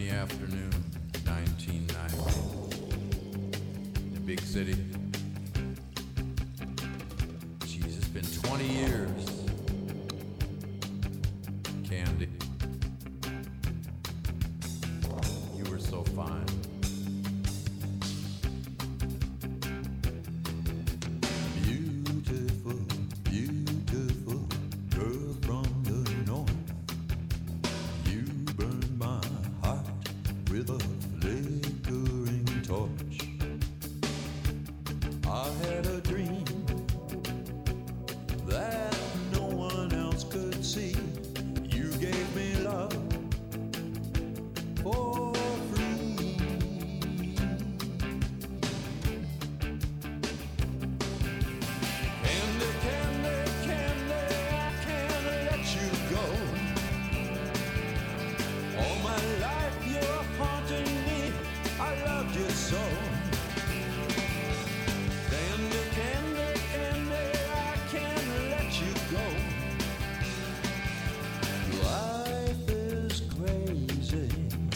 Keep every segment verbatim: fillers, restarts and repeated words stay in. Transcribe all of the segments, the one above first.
rainy afternoon, nineteen ninety. The big city. Jeez, it's been twenty years. Candy. You were so fine. Beautiful, beautiful girl from the north. You burned my heart with a flickering torch. I had a dream that no one else could see. You gave me love for free. Candy, candy, candy, I can't let you go. All my life you're haunting me, I loved you so. Candy, candy, candy, I can't let you go. Life is crazy.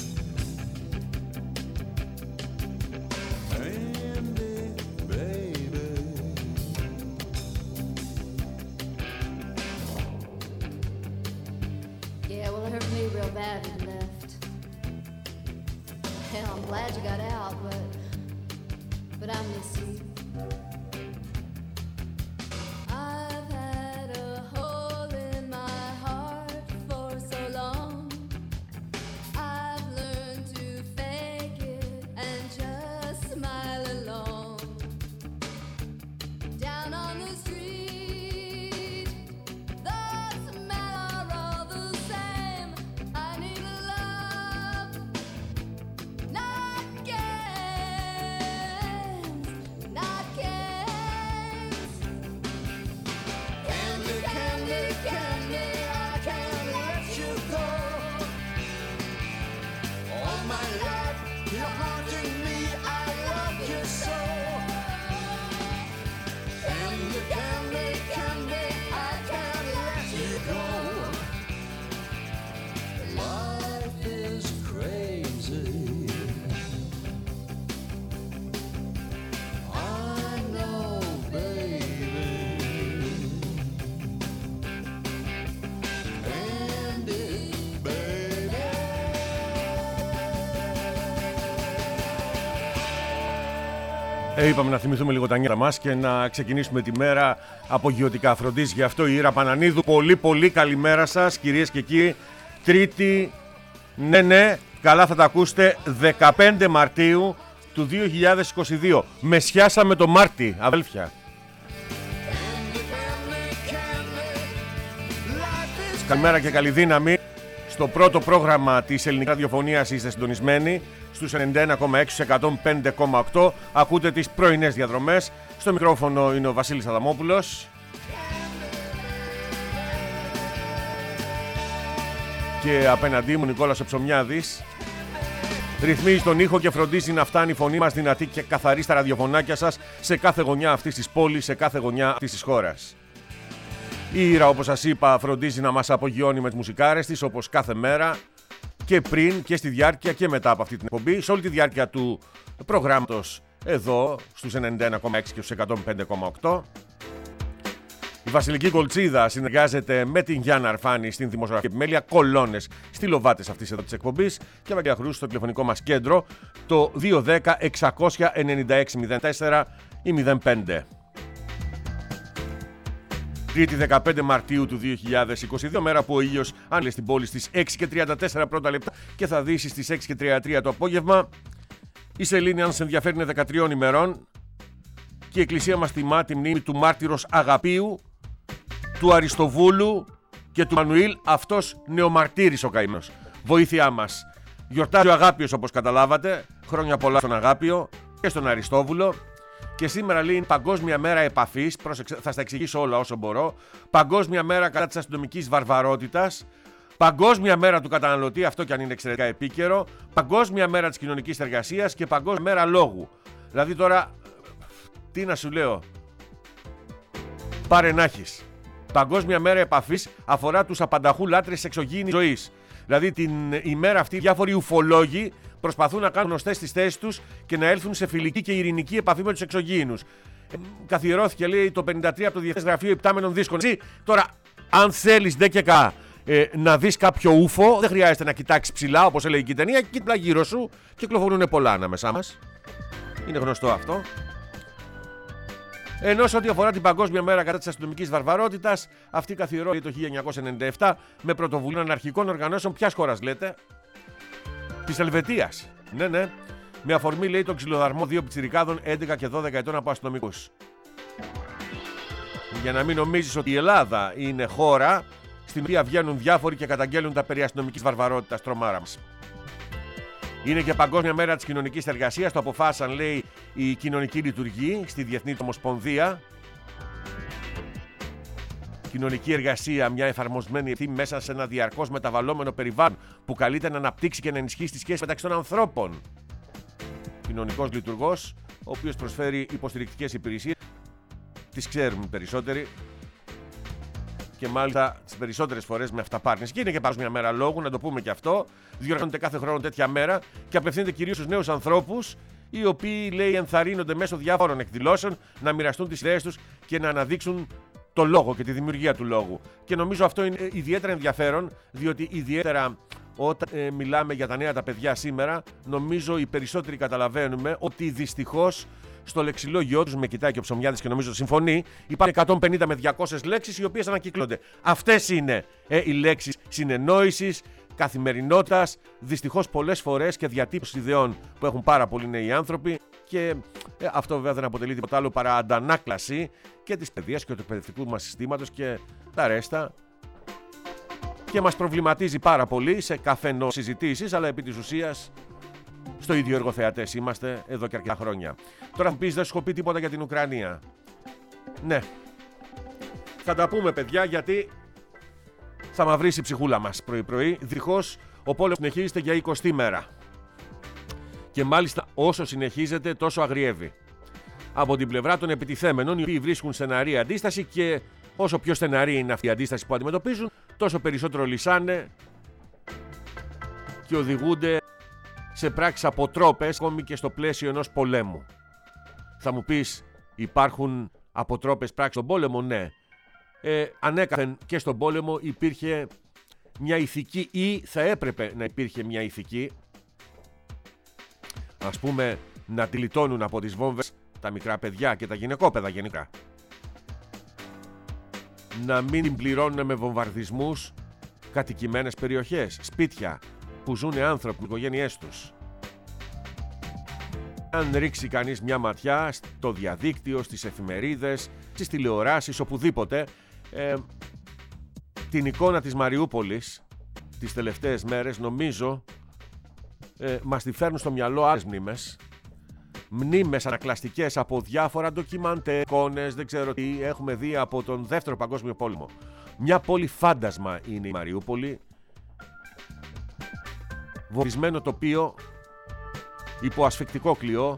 Candy, baby. Yeah, well, it hurt me real bad when you left. Hell, I'm glad you got out, but but I miss you. I've had a hole in my heart for so long. I've learned to fake it and just smile along. Down on the street, the smell are all the same. I need a love, not games, not games. Candy, candy, candy, I can't let you go. All my life you're haunting me, I love you so. Candy, candy, candy, I can't let you go. Life is crazy. I know, baby. Candy, baby. Ε, είπαμε να θυμηθούμε λίγο τα νιάτα μας και να ξεκινήσουμε τη μέρα απογειωτικά. Φροντίζει γι' αυτό η Ήρα Πανανίδου. Πολύ πολύ καλημέρα σας κυρίες και κύριοι. Τρίτη, ναι ναι, καλά θα τα ακούσετε, δεκαπέντε Μαρτίου του δύο χιλιάδες είκοσι δύο. Μεσιάσαμε το Μάρτι, αδέλφια. Καλημέρα και καλή δύναμη. Στο πρώτο πρόγραμμα της ελληνικής ραδιοφωνίας είστε συντονισμένοι στους ενενήντα ένα κόμμα έξι, εκατόν πέντε κόμμα οκτώ. Ακούτε τις πρωινές διαδρομές. Στο μικρόφωνο είναι ο Βασίλης Αδαμόπουλος. Και απέναντί μου Νικόλας ο Ψωμιάδης. Ρυθμίζει τον ήχο και φροντίζει να φτάνει η φωνή μας δυνατή και καθαρή στα ραδιοφωνάκια σας σε κάθε γωνιά αυτής της πόλης, σε κάθε γωνιά αυτής της χώρας. Η Ήρα, όπως σας είπα, φροντίζει να μας απογειώνει με τις μουσικάρες της, όπως κάθε μέρα και πριν και στη διάρκεια και μετά από αυτή την εκπομπή, σε όλη τη διάρκεια του προγράμματος εδώ στους ενενήντα ένα κόμμα έξι και στους εκατόν πέντε κόμμα οκτώ. Η Βασιλική Κολτσίδα συνεργάζεται με την Γιάννα Αρφάνη στην δημοσιογραφική επιμέλεια, κολόνες στυλοβάτες αυτής εδώ της εκπομπής και Βαγγέλη Χρούσου στο τηλεφωνικό μας κέντρο το δύο ένα μηδέν έξι εννιά έξι μηδέν τέσσερα ή μηδέν πέντε. Τρίτη δεκαπέντε Μαρτίου του δύο χιλιάδες είκοσι δύο, μέρα που ο ήλιος άνοιξε στην πόλη στις έξι και τριάντα τέσσερα πρώτα λεπτά και θα δύσει στις έξι και τριάντα τρία το απόγευμα. Η σελήνη, αν σε ενδιαφέρει, είναι δεκατρία ημερών και η εκκλησία μας τιμά τη μνήμη του μάρτυρος Αγαπίου, του Αριστοβούλου και του Μανουήλ, αυτός νεομαρτύρης ο καημένος. Βοήθειά μας. Γιορτάζει ο Αγάπιος, όπως καταλάβατε. Χρόνια πολλά στον Αγάπιο και στον Αριστόβουλο. Και σήμερα λέει είναι Παγκόσμια Μέρα Επαφής. Πρόσεξε, θα στα εξηγήσω όλα όσο μπορώ. Παγκόσμια Μέρα κατά της αστυνομικής βαρβαρότητας. Παγκόσμια Μέρα του καταναλωτή, αυτό κι αν είναι εξαιρετικά επίκαιρο. Παγκόσμια Μέρα της κοινωνικής εργασίας και Παγκόσμια Μέρα λόγου. Δηλαδή τώρα, τι να σου λέω. Πάρε να έχεις. Παγκόσμια Μέρα Επαφής αφορά τους απανταχού λάτρες της εξωγήινης ζωής. Δηλαδή την ημέρα αυτή διάφοροι ουφολόγοι προσπαθούν να κάνουν γνωστές τις θέσεις τους και να έλθουν σε φιλική και ειρηνική επαφή με τους εξωγήινους. Ε, καθιερώθηκε, λέει, το πενήντα τρία από το Διεθνές Γραφείο Υπτάμενων Δίσκων. Εσύ, τώρα, αν θέλεις δε και κα, ε, να δεις κάποιο ούφο, δεν χρειάζεται να κοιτάξεις ψηλά, όπως έλεγε και η ταινία, κοίτα γύρω σου, κυκλοφορούν πολλά ανάμεσά μας. Είναι γνωστό αυτό. Ενώ σε ό,τι αφορά την Παγκόσμια Μέρα κατά της αστυνομικής βαρβαρότητας, αυτή καθιερώθηκε το χίλια εννιακόσια ενενήντα επτά με πρωτοβουλία αναρχικών οργανώσεων. Ποιας χώρας λέτε? Της Ελβετίας. Ναι, ναι. Με αφορμή, λέει, τον ξυλοδαρμό δύο πιτσιρικάδων έντεκα και δώδεκα ετών από αστυνομικούς. Για να μην νομίζεις ότι η Ελλάδα είναι χώρα στην οποία βγαίνουν διάφοροι και καταγγέλνουν τα περί αστυνομικής βαρβαρότητας, τρομάρα μας. Είναι και Παγκόσμια Μέρα της Κοινωνικής Εργασίας. Το αποφάσισαν, λέει, οι κοινωνικοί λειτουργοί στη Διεθνή Ομοσπονδία. Κοινωνική εργασία, μια εφαρμοσμένη ευθύνη μέσα σε ένα διαρκώς μεταβαλλόμενο περιβάλλον που καλείται να αναπτύξει και να ενισχύσει τη σχέση μεταξύ των ανθρώπων. Κοινωνικός λειτουργός, ο οποίος προσφέρει υποστηρικτικές υπηρεσίες. Τις ξέρουμε περισσότεροι. Και μάλιστα τις περισσότερες φορές με αυταπάρνηση. Και είναι και Παγκόσμια Μέρα Λόγου, να το πούμε και αυτό. Διοργανώνεται κάθε χρόνο τέτοια μέρα και απευθύνεται κυρίως στους νέους ανθρώπους, οι οποίοι, λέει, ενθαρρύνονται μέσω διάφορων εκδηλώσεων να μοιραστούν τις ιδέες τους και να αναδείξουν το λόγο και τη δημιουργία του λόγου. Και νομίζω αυτό είναι ιδιαίτερα ενδιαφέρον, διότι ιδιαίτερα όταν ε, μιλάμε για τα νέα τα παιδιά σήμερα, νομίζω οι περισσότεροι καταλαβαίνουμε ότι δυστυχώς στο λεξιλόγιο τους, με κοιτάει και ο Ψωμιάδης και νομίζω συμφωνεί, υπάρχουν εκατόν πενήντα με διακόσιες λέξεις οι οποίες ανακυκλώνται. Αυτές είναι ε, οι λέξεις συνεννόησης, καθημερινότητας, δυστυχώς πολλές φορές και διατύπωση ιδεών που έχουν πάρα πολλοί νέοι άνθρωποι, και ε, αυτό βέβαια δεν αποτελεί τίποτα άλλο παρά αντανάκλαση και της παιδείας και του εκπαιδευτικού μας συστήματος και τα ρέστα, και μας προβληματίζει πάρα πολύ σε καφενό συζητήσεις, αλλά επί της ουσίας στο ίδιο εργοθεατές είμαστε εδώ και αρκετά χρόνια. Τώρα θα πεις, δεν σου έχω πει τίποτα για την Ουκρανία. Ναι, θα τα πούμε, παιδιά, γιατί θα μαυρίσει η ψυχούλα μας πρωί-πρωί. Δυστυχώς ο πόλεμος συνεχίζεται για εικοστή μέρα. Και μάλιστα όσο συνεχίζεται τόσο αγριεύει. Από την πλευρά των επιτιθέμενων, οι οποίοι βρίσκουν στεναρή αντίσταση, και όσο πιο στεναρή είναι αυτή η αντίσταση που αντιμετωπίζουν, τόσο περισσότερο λυσάνε και οδηγούνται σε πράξεις αποτρόπες, ακόμη και στο πλαίσιο ενός πολέμου. Θα μου πεις, υπάρχουν αποτρόπες πράξεις στον πόλεμο? Ναι. Ε, ανέκαθεν και στον πόλεμο υπήρχε μια ηθική, ή θα έπρεπε να υπήρχε μια ηθική. Ας πούμε, να τη λιτώνουν από τις βόμβες τα μικρά παιδιά και τα γυναικόπαιδα γενικά. Να μην την πληρώνουν με βομβαρδισμούς κατοικημένες περιοχές, σπίτια που ζουν άνθρωποι με οικογένειές τους. Αν ρίξει κανείς μια ματιά στο διαδίκτυο, στις εφημερίδες, στις τηλεοράσεις, οπουδήποτε, ε, την εικόνα της Μαριούπολης τις τελευταίες μέρες, νομίζω ε, μας τη φέρνουν στο μυαλό άλλες μνήμες. Μνήμες ανακλαστικές από διάφορα ντοκιμαντέρ, εικόνες, δεν ξέρω τι έχουμε δει από τον Δεύτερο Παγκόσμιο Πόλεμο. Μια πόλη φάντασμα είναι η Μαριούπολη. Βομβισμένο τοπίο, υπό ασφυκτικό κλειό,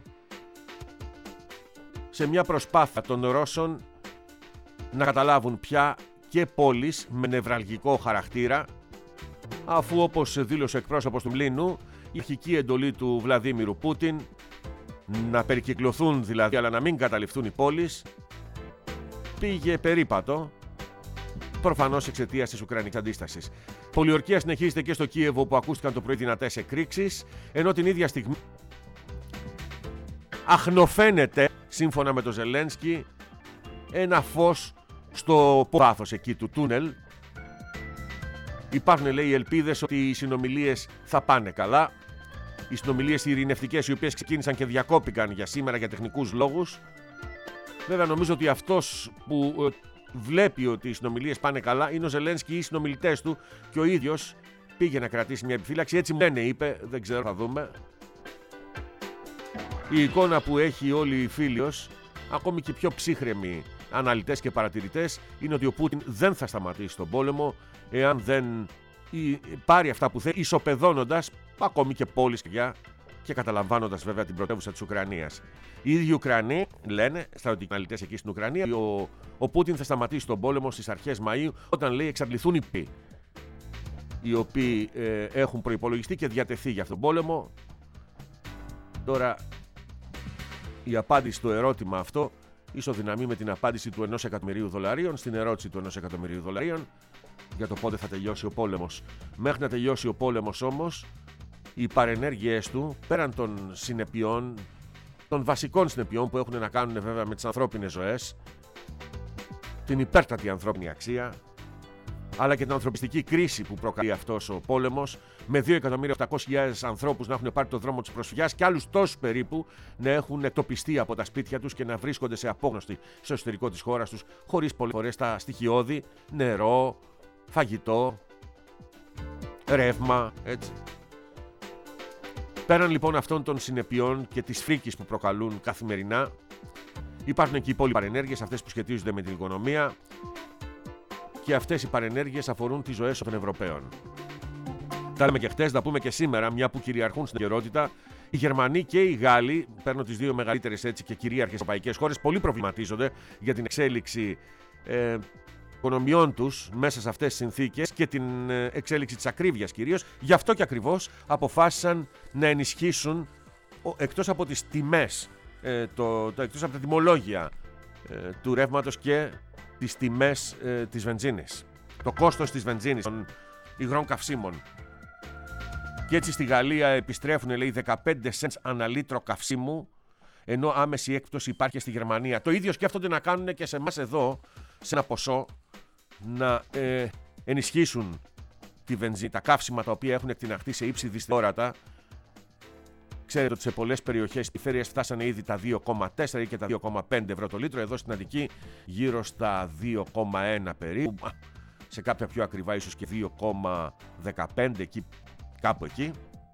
σε μια προσπάθεια των Ρώσων να καταλάβουν πια και πόλεις με νευραλγικό χαρακτήρα, αφού, όπως δήλωσε ο εκπρόσωπος του Μλίνου, η αρχική εντολή του Βλαδίμιρου Πούτιν, να περικυκλωθούν δηλαδή αλλά να μην καταληφθούν οι πόλεις, πήγε περίπατο, προφανώς εξαιτίας της Ουκρανικής αντίστασης. Πολιορκία συνεχίζεται και στο Κίεβο, που ακούστηκαν το πρωί δυνατές εκρήξεις, ενώ την ίδια στιγμή αχνοφαίνεται, σύμφωνα με τον Ζελένσκι, ένα φως στο πάθος εκεί του τούνελ. Υπάρχουν, λέει, ελπίδες ότι οι συνομιλίες θα πάνε καλά. Οι συνομιλίες ειρηνευτικές, οι οποίες ξεκίνησαν και διακόπηκαν για σήμερα για τεχνικούς λόγους. Βέβαια, νομίζω ότι αυτός που βλέπει ότι οι συνομιλίες πάνε καλά είναι ο Ζελένσκι ή οι συνομιλητές του, και ο ίδιος πήγε να κρατήσει μια επιφύλαξη. Έτσι μου λένε, είπε, δεν ξέρω, θα δούμε. Η εικόνα που έχει όλοι οι φίλιος, ακόμη και πιο ψύχρεμοι αναλυτές και παρατηρητές, είναι ότι ο Πούτιν δεν θα σταματήσει τον πόλεμο εάν δεν πάρει αυτά που θέλει, ισοπεδώνοντας ακόμη και πόλεις και καταλαμβάνοντας βέβαια την πρωτεύουσα της Ουκρανίας. Οι ίδιοι Ουκρανοί λένε, στρατιωτικοί αναλυτές εκεί στην Ουκρανία, ο, ο Πούτιν θα σταματήσει τον πόλεμο στις αρχές Μαΐου, όταν, λέει, εξαντληθούν οι ποι. οι οποίοι ε, έχουν προϋπολογιστεί και διατεθεί για αυτόν τον πόλεμο. Τώρα η απάντηση στο ερώτημα αυτό ισοδυναμεί με την απάντηση του ενός εκατομμυρίου δολαρίων στην ερώτηση του ενός εκατομμυρίου δολαρίων για το πότε θα τελειώσει ο πόλεμος. Μέχρι να τελειώσει ο πόλεμος όμως, οι παρενέργειές του, πέραν των συνεπειών, των βασικών συνεπειών που έχουν να κάνουν βέβαια με τις ανθρώπινες ζωές, την υπέρτατη ανθρώπινη αξία, αλλά και την ανθρωπιστική κρίση που προκαλεί αυτός ο πόλεμος, με δύο εκατομμύρια επτακόσιες χιλιάδες ανθρώπους να έχουν πάρει το δρόμο της προσφυγιάς και άλλους τόσους περίπου να έχουν εκτοπιστεί από τα σπίτια τους και να βρίσκονται σε απόγνωστη στο εσωτερικό της χώρας τους, χωρίς πολλές φορές τα στοιχειώδη, νερό, φαγητό, ρεύμα, έτσι. Πέραν λοιπόν αυτών των συνεπειών και της φρίκης που προκαλούν καθημερινά, υπάρχουν και οι υπόλοιπες παρενέργειες, αυτές που σχετίζονται με την οικονομία, και αυτές οι παρενέργειες αφορούν τις ζωές των Ευρωπαίων. Τα λέμε και χτες, να πούμε και σήμερα, μια που κυριαρχούν στην επικαιρότητα, οι Γερμανοί και οι Γάλλοι, παίρνω τις δύο μεγαλύτερες έτσι και κυρίαρχες ευρωπαϊκές χώρες, πολύ προβληματίζονται για την εξέλιξη ε, οικονομιών τους μέσα σε αυτές τις συνθήκες και την ε, εξέλιξη της ακρίβειας κυρίως. Γι' αυτό και ακριβώς αποφάσισαν να ενισχύσουν, εκτός από τις τιμές, ε, το, το, εκτός από τα τιμολόγια ε, του ρεύματος και τις τιμές ε, της βενζίνης, το κόστος της βενζίνης, των υγρών καυσίμων. Και έτσι στη Γαλλία επιστρέφουν, λέει, δεκαπέντε σεντς ανά λίτρο καυσίμου, ενώ άμεση έκπτωση υπάρχει στη Γερμανία. Το ίδιο σκέφτονται να κάνουν και σε εμάς εδώ, σε ένα ποσό, να ε, ενισχύσουν τη βενζίνη, τα καύσιμα τα οποία έχουν εκτιναχθεί σε ύψη δυσθεώρατα. Ξέρετε ότι σε πολλές περιοχές οι περιφέρειες φτάσανε ήδη τα δύο κόμμα τέσσερα και τα δύο κόμμα πέντε ευρώ το λίτρο. Εδώ στην Αττική γύρω στα δύο κόμμα ένα περίπου. Σε κάποια πιο ακριβά ίσως και δύο κόμμα δεκαπέντε, εκεί, κάπου εκεί.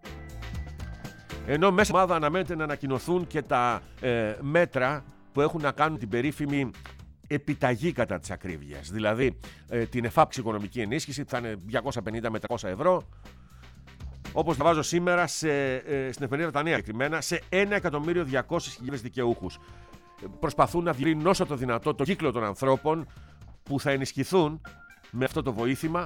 Ενώ μέσα ομάδα αναμένεται να ανακοινωθούν και τα ε, μέτρα που έχουν να κάνουν την περίφημη επιταγή κατά της ακρίβειας. Δηλαδή ε, την εφάπξη οικονομική ενίσχυση που θα είναι διακόσια πενήντα με τριακόσια ευρώ. Όπως τα βάζω σήμερα σε, ε, στην εφημερίδα Τα Νέα, συγκεκριμένα σε ένα εκατομμύριο διακόσιες χιλιάδες δικαιούχους. Προσπαθούν να διευρύνουν όσο το δυνατό το κύκλο των ανθρώπων που θα ενισχυθούν με αυτό το βοήθημα,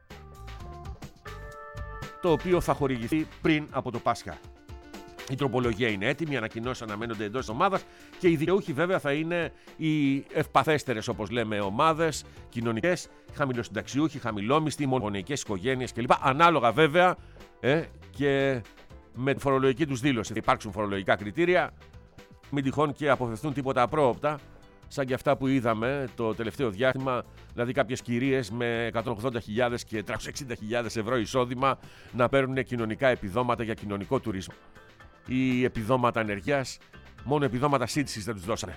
το οποίο θα χορηγηθεί πριν από το Πάσχα. Η τροπολογία είναι έτοιμη, οι ανακοινώσεις αναμένονται εντός της ομάδας και οι δικαιούχοι βέβαια θα είναι οι ευπαθέστερες, όπως λέμε, ομάδες κοινωνικές, χαμηλοσυνταξιούχοι, χαμηλόμισθοι, μονογονεϊκές οικογένειες κλπ. Ανάλογα βέβαια ε, και με τη φορολογική τους δήλωση. Θα υπάρξουν φορολογικά κριτήρια, μην τυχόν και αποφευθούν τίποτα απρόοπτα, σαν και αυτά που είδαμε το τελευταίο διάστημα, δηλαδή κάποιες κυρίες με εκατόν ογδόντα χιλιάδες και τριακόσιες εξήντα χιλιάδες ευρώ εισόδημα να παίρνουν κοινωνικά επιδόματα για κοινωνικό τουρισμό ή επιδόματα ανεργίας. Μόνο επιδόματα σύντησης δεν τους δώσανε.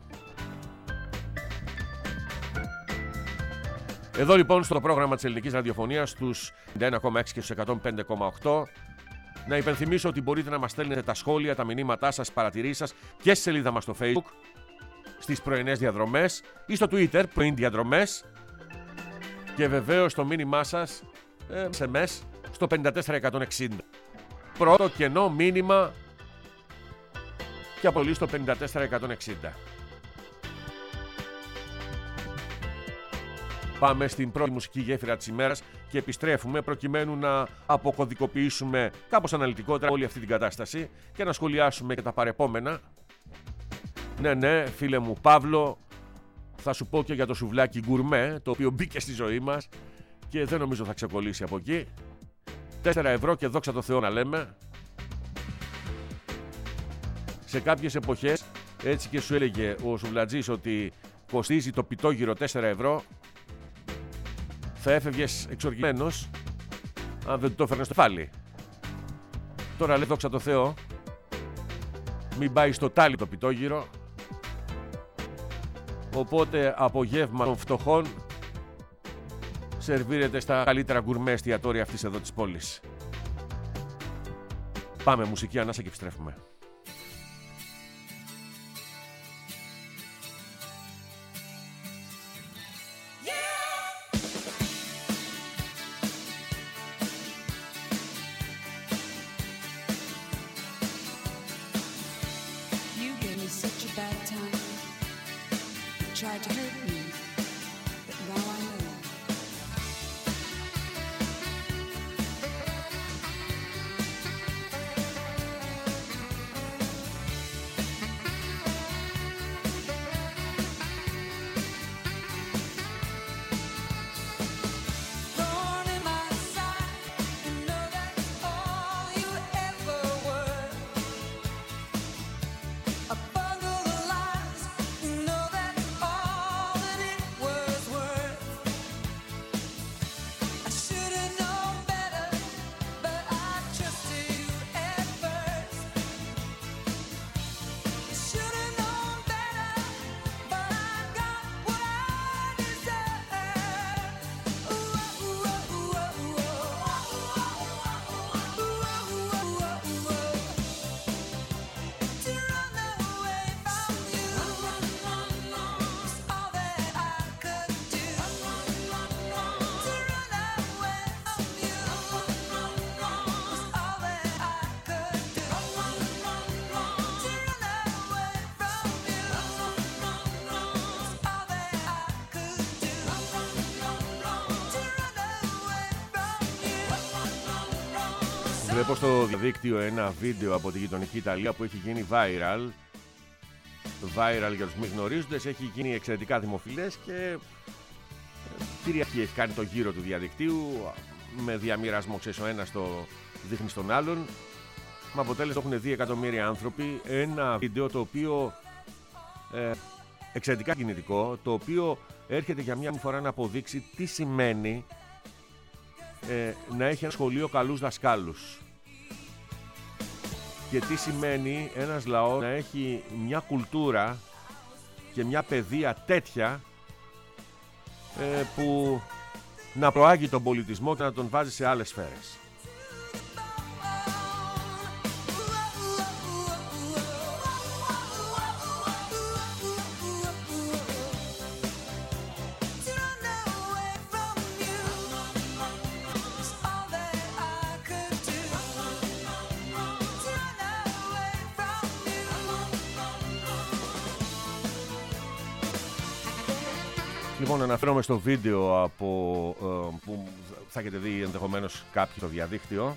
Εδώ λοιπόν στο πρόγραμμα της Ελληνικής Ραδιοφωνίας στους ενενήντα ένα κόμμα έξι και στους εκατόν πέντε κόμμα οκτώ, να υπενθυμίσω ότι μπορείτε να μας στέλνετε τα σχόλια, τα μηνύματά σας, παρατηρήσεις σας και στη σελίδα μας στο Facebook, στις πρωινές διαδρομές ή στο Twitter, πρωιν διαδρομές, και βεβαίως το μήνυμά σας ε, ες εμ ες στο πέντε τέσσερα εκατόν εξήντα. Πρώτο κενό μήνυμα και απολύτως στο πέντε τέσσερα εκατόν εξήντα. Πάμε στην πρώτη μουσική γέφυρα της ημέρας και επιστρέφουμε προκειμένου να αποκωδικοποιήσουμε κάπως αναλυτικότερα όλη αυτή την κατάσταση και να σχολιάσουμε και τα παρεπόμενα. Ναι, ναι, φίλε μου Παύλο, θα σου πω και για το σουβλάκι γκουρμέ, το οποίο μπήκε στη ζωή μας και δεν νομίζω θα ξεκολλήσει από εκεί. τέσσερα ευρώ και δόξα τω Θεώ να λέμε. Σε κάποιες εποχές έτσι και σου έλεγε ο σουβλατζής ότι κοστίζει το πιτόγυρο τέσσερα ευρώ, θα έφευγες εξοργισμένος αν δεν το έφερνες στο κεφάλι. Τώρα λέει δόξα τω Θεώ, μην πάει στο τάλι το πιτόγυρο, οπότε απογεύμα των φτωχών σερβίρεται στα καλύτερα γκουρμέ εστιατόρια αυτής εδώ της πόλης. Πάμε μουσική ανάσα και επιστρέφουμε. Tried to hurt me, but now I know Βλέπω στο διαδίκτυο ένα βίντεο από τη γειτονική Ιταλία που έχει γίνει viral. Viral για τους μη γνωρίζοντες, έχει γίνει εξαιρετικά δημοφιλές και Κυριακή έχει κάνει το γύρο του διαδικτύου με διαμοιρασμό, ξέρεις, ο ένας το δείχνει στον άλλον. Με αποτέλεσμα έχουν δύο εκατομμύρια άνθρωποι ένα βίντεο το οποίο ε, εξαιρετικά κινητικό, το οποίο έρχεται για μια φορά να αποδείξει τι σημαίνει ε, να έχει ένα σχολείο καλούς δασκάλους και τι σημαίνει ένας λαός να έχει μια κουλτούρα και μια παιδεία τέτοια ε, που να προάγει τον πολιτισμό και να τον βάζει σε άλλες σφαίρες. Λοιπόν, αναφέρομαι στο βίντεο από, ε, που θα έχετε δει ενδεχομένως κάποιοι στο διαδίκτυο,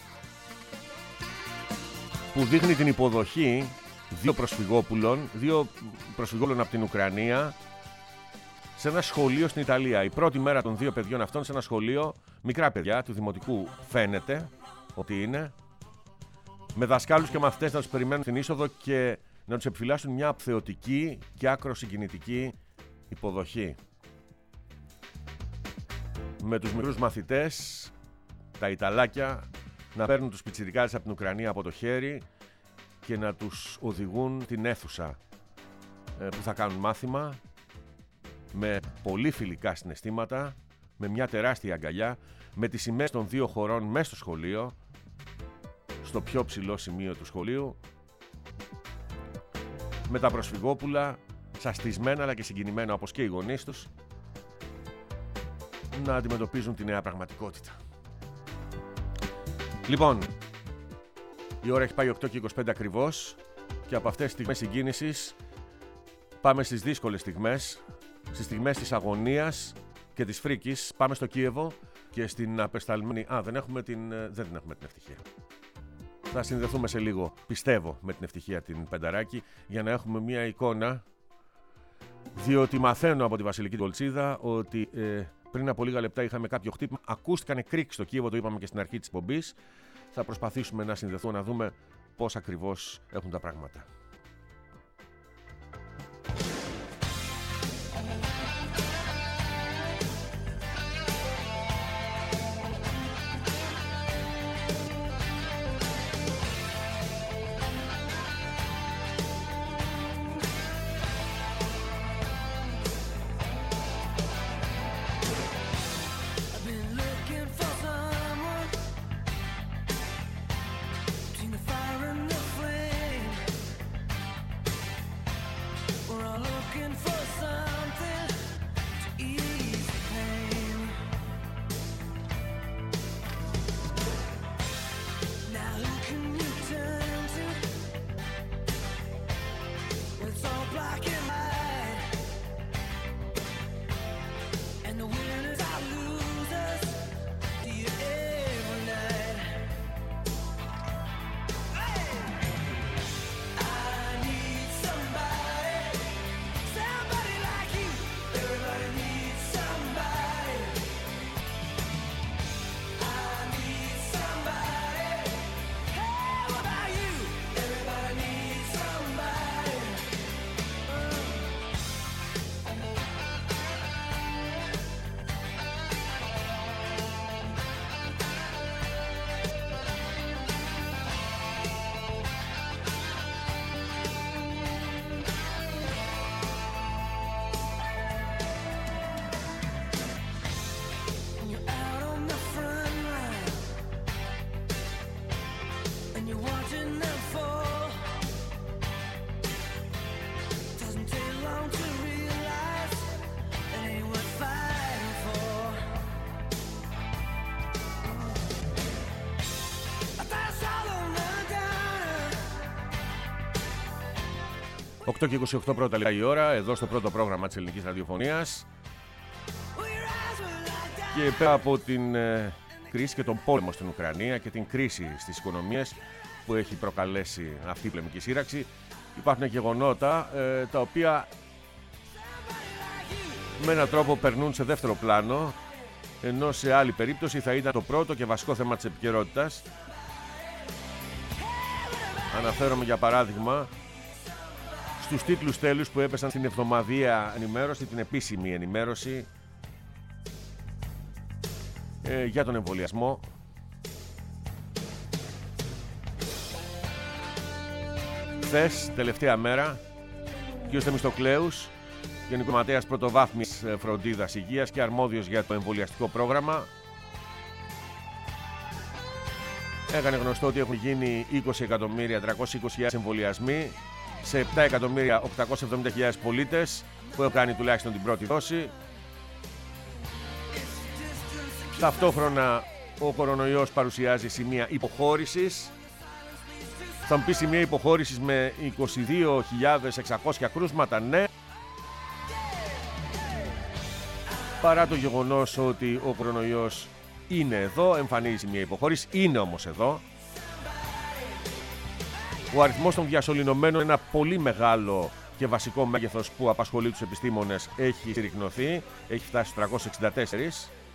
που δείχνει την υποδοχή δύο προσφυγόπουλων, δύο προσφυγόπουλων από την Ουκρανία σε ένα σχολείο στην Ιταλία. Η πρώτη μέρα των δύο παιδιών αυτών σε ένα σχολείο, μικρά παιδιά του δημοτικού φαίνεται ότι είναι, με δασκάλους και μαθητές να τους περιμένουν στην είσοδο και να τους επιφυλάσσουν μια θεωτική και άκρο συγκινητική υποδοχή. Με τους μικρούς μαθητές, τα Ιταλάκια, να παίρνουν τους πιτσιρικάδες από την Ουκρανία από το χέρι και να τους οδηγούν την αίθουσα που θα κάνουν μάθημα, με πολύ φιλικά συναισθήματα, με μια τεράστια αγκαλιά, με τις σημαίες των δύο χωρών μέσα στο σχολείο, στο πιο ψηλό σημείο του σχολείου, με τα προσφυγόπουλα σαστισμένα αλλά και συγκινημένα, όπως και οι γονείς τους, να αντιμετωπίζουν τη νέα πραγματικότητα. Λοιπόν, η ώρα έχει πάει οκτώ και είκοσι πέντε ακριβώς και από αυτές τις στιγμές συγκίνησης πάμε στις δύσκολες στιγμές, στις στιγμές της αγωνίας και της φρίκης. Πάμε στο Κίεβο και στην απεσταλμένη... Α, δεν έχουμε την, δεν την έχουμε την ευτυχία. Θα συνδεθούμε σε λίγο, πιστεύω, με την ευτυχία την Πενταράκη, για να έχουμε μια εικόνα, διότι μαθαίνω από τη Βασιλική Τολτσίδα ότι ε, πριν από λίγα λεπτά είχαμε κάποιο χτύπημα. Ακούστηκαν κρίκ στο Κίεβο, το είπαμε και στην αρχή της εκπομπής. Θα προσπαθήσουμε να συνδεθούμε, να δούμε πώς ακριβώς έχουν τα πράγματα. οκτώ και είκοσι οκτώ πρώτα λεπτά η ώρα, εδώ στο πρώτο πρόγραμμα της ελληνικής ραδιοφωνίας. Και πέρα από την ε, κρίση και τον πόλεμο στην Ουκρανία και την κρίση στις οικονομίες που έχει προκαλέσει αυτή η πολεμική σύραξη. Υπάρχουν γεγονότα ε, τα οποία με έναν τρόπο περνούν σε δεύτερο πλάνο, ενώ σε άλλη περίπτωση θα ήταν το πρώτο και βασικό θέμα της επικαιρότητας. Αναφέρομαι για παράδειγμα στους τίτλους τέλους που έπεσαν στην εβδομαδιαία ενημέρωση, την επίσημη ενημέρωση ε, για τον εμβολιασμό. Χθες, τελευταία μέρα, ο κ. Θεμιστοκλέους, Γενικός Γραμματέας Πρωτοβάθμιας Φροντίδας Υγείας και αρμόδιος για το εμβολιαστικό πρόγραμμα, έκανε γνωστό ότι έχουν γίνει είκοσι εκατομμύρια τριακόσιες είκοσι χιλιάδες εμβολιασμοί σε επτά εκατομμύρια οκτακόσιες εβδομήντα χιλιάδες πολίτες που έχουν κάνει τουλάχιστον την πρώτη δόση. Ταυτόχρονα ο κορονοϊός παρουσιάζει σημεία υποχώρησης. Θα μου πει σημεία υποχώρησης με είκοσι δύο χιλιάδες εξακόσια κρούσματα, ναι. Παρά το γεγονός ότι ο κορονοϊός είναι εδώ, εμφανίζει μια υποχώρηση, είναι όμως εδώ. Ο αριθμός των διασωληνωμένων, ένα πολύ μεγάλο και βασικό μέγεθος που απασχολεί τους επιστήμονες, έχει συρρικνωθεί, έχει φτάσει στους τριακόσιους εξήντα τέσσερα.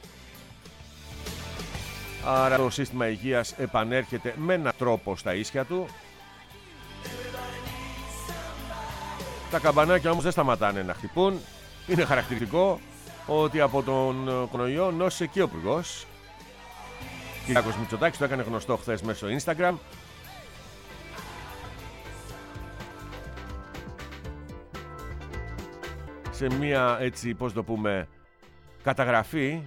Άρα το σύστημα υγείας επανέρχεται με έναν τρόπο στα ίσια του. Τα καμπανάκια όμως δεν σταματάνε να χτυπούν. Είναι χαρακτηριστικό ότι από τον κορονοϊό νόσησε και ο υπουργός Κυριάκος Μητσοτάκης, το έκανε γνωστό χθες μέσω Instagram. Σε μία, έτσι, πώς το πούμε, καταγραφή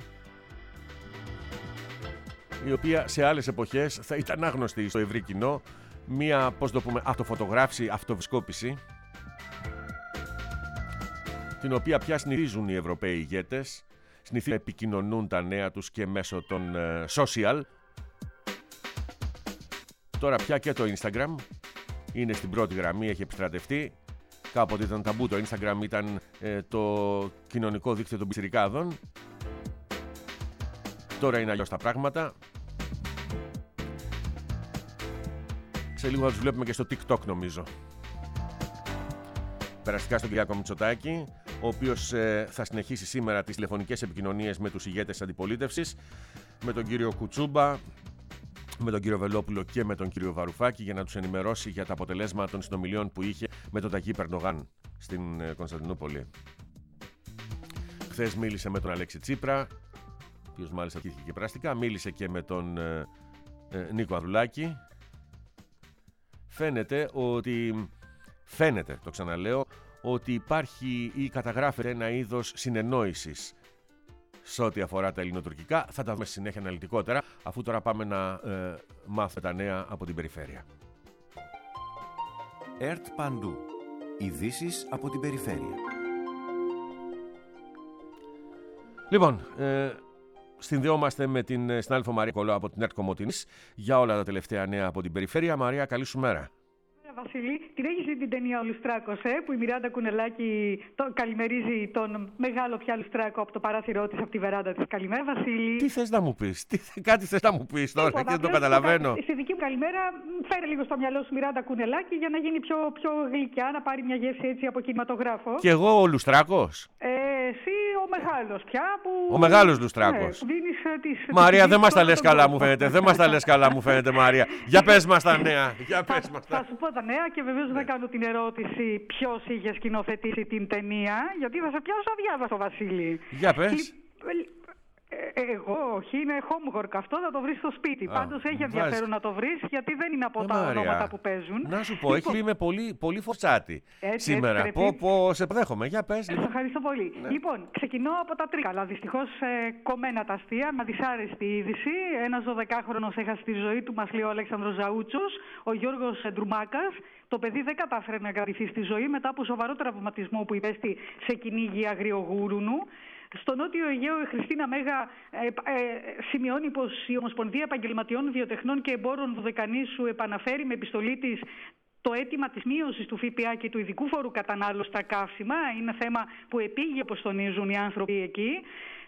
η οποία σε άλλες εποχές θα ήταν άγνωστη στο ευρύ κοινό. Μία, πώς το πούμε, αυτοφωτογράφηση, αυτοβισκόπηση, την οποία πια συνηθίζουν οι Ευρωπαίοι ηγέτες, συνηθίζουν να επικοινωνούν τα νέα τους και μέσω των ε, social. Τώρα πια και το Instagram είναι στην πρώτη γραμμή, έχει επιστρατευτεί. Κάποτε ήταν ταμπού το Instagram, ήταν ε, το κοινωνικό δίκτυο των πιτσιρικάδων. Τώρα είναι αλλιώς τα πράγματα. Σε λίγο θα τους βλέπουμε και στο TikTok, νομίζω. Περαστικά στον Κυριάκο Μητσοτάκη, ο οποίος ε, θα συνεχίσει σήμερα τις τηλεφωνικές επικοινωνίες με τους ηγέτες της αντιπολίτευσης, με τον κύριο Κουτσούμπα, με τον κύριο Βελόπουλο και με τον κύριο Βαρουφάκη, για να τους ενημερώσει για τα αποτελέσματα των συνομιλιών που είχε με τον Ταγί Περντογάν στην ε, Κωνσταντινούπολη. Χθες μίλησε με τον Αλέξη Τσίπρα, ο οποίος μάλιστα αρχήθηκε και περαστικά, μίλησε και με τον ε, ε, Νίκο Ανδρουλάκη. Φαίνεται ότι, φαίνεται, το ξαναλέω, ότι υπάρχει ή καταγράφεται ένα είδος συνεννόησης σε ό,τι αφορά τα ελληνοτουρκικά. Θα τα δούμε στη συνέχεια αναλυτικότερα, αφού τώρα πάμε να ε, μάθουμε τα νέα από την περιφέρεια. ΕΡΤ Παντού. Ειδήσεις από την περιφέρεια. Λοιπόν, ε, συνδεόμαστε με την συνάδελφο Μαρία Κολό από την ΕΡΤ Κομοτηνής για όλα τα τελευταία νέα από την περιφέρεια. Μαρία, καλή σου μέρα. Βασίλη, την έχεις δει την ταινία ο Λουστράκος, ε, που η Μιράντα Κουνελάκη το, καλημερίζει τον μεγάλο πια Λουστράκο από το παράθυρό της, από τη βεράντα της. Καλημέρα, Βασίλη. Τι θες να μου πεις, τι, κάτι θες να μου πεις τώρα και δεν το καταλαβαίνω. Στη δική μου καλημέρα, φέρε λίγο στο μυαλό σου Μιράντα Κουνελάκη για να γίνει πιο, πιο γλυκιά, να πάρει μια γεύση έτσι από κινηματογράφο. Και εγώ ο Λουστράκος. Ε, εσύ ο μεγάλος πια που. Ο μεγάλος Λουστράκος. Ναι, δίνεις, ε, τις, Μαρία, τις δεν μας τα λες καλά, κόσμο. μου φαίνεται. Δεν μας τα λες καλά, μου φαίνεται, Μαρία. Για πες μας τα νέα. Για πες μας τα. Θα σου πω τα νέα και βεβαίως θα κάνω την ερώτηση ποιος είχε σκηνοθετήσει την ταινία, γιατί θα σε πιάσω αδιάβαστο, Βασίλη. Για πες. Ε, εγώ όχι, είναι homework αυτό, θα το βρεις στο σπίτι. Πάντως έχει ενδιαφέρον βάζεις. να το βρεις, γιατί δεν είναι από Ε, τα Μαρία, ονόματα που παίζουν. Να σου πω, Λοιπόν, έχει είμαι πολύ, πολύ φορτσάτη έτσι, σήμερα. έτσι, Πω, πρέπει. πω, σε δέχομαι. Για πες. Σε Λοιπόν. ευχαριστώ πολύ. Ναι. Λοιπόν, ξεκινώ από τα τρίκαλα. Δυστυχώς ε, κομμένα τα αστεία, με δυσάρεστη είδηση. Ένας δωδεκάχρονος έχασε τη ζωή του, μας λέει ο Αλέξανδρος Ζαούτσος, ο Γιώργος Ντρουμάκας. Το παιδί δεν κατάφερε να κρατηθεί στη ζωή μετά από σοβαρό τραυματισμό που υπέστη σε κυνήγι αγριογούρουνου. Στο Νότιο Αιγαίο η Χριστίνα Μέγα ε, ε, σημειώνει πως η Ομοσπονδία Επαγγελματιών Βιοτεχνών και Εμπόρων Δωδεκανήσου επαναφέρει με επιστολή της το αίτημα της μείωσης του ΦΠΑ και του ειδικού φόρου κατανάλωσης στα καύσιμα. Είναι θέμα που επήγει, όπως τονίζουν οι άνθρωποι εκεί.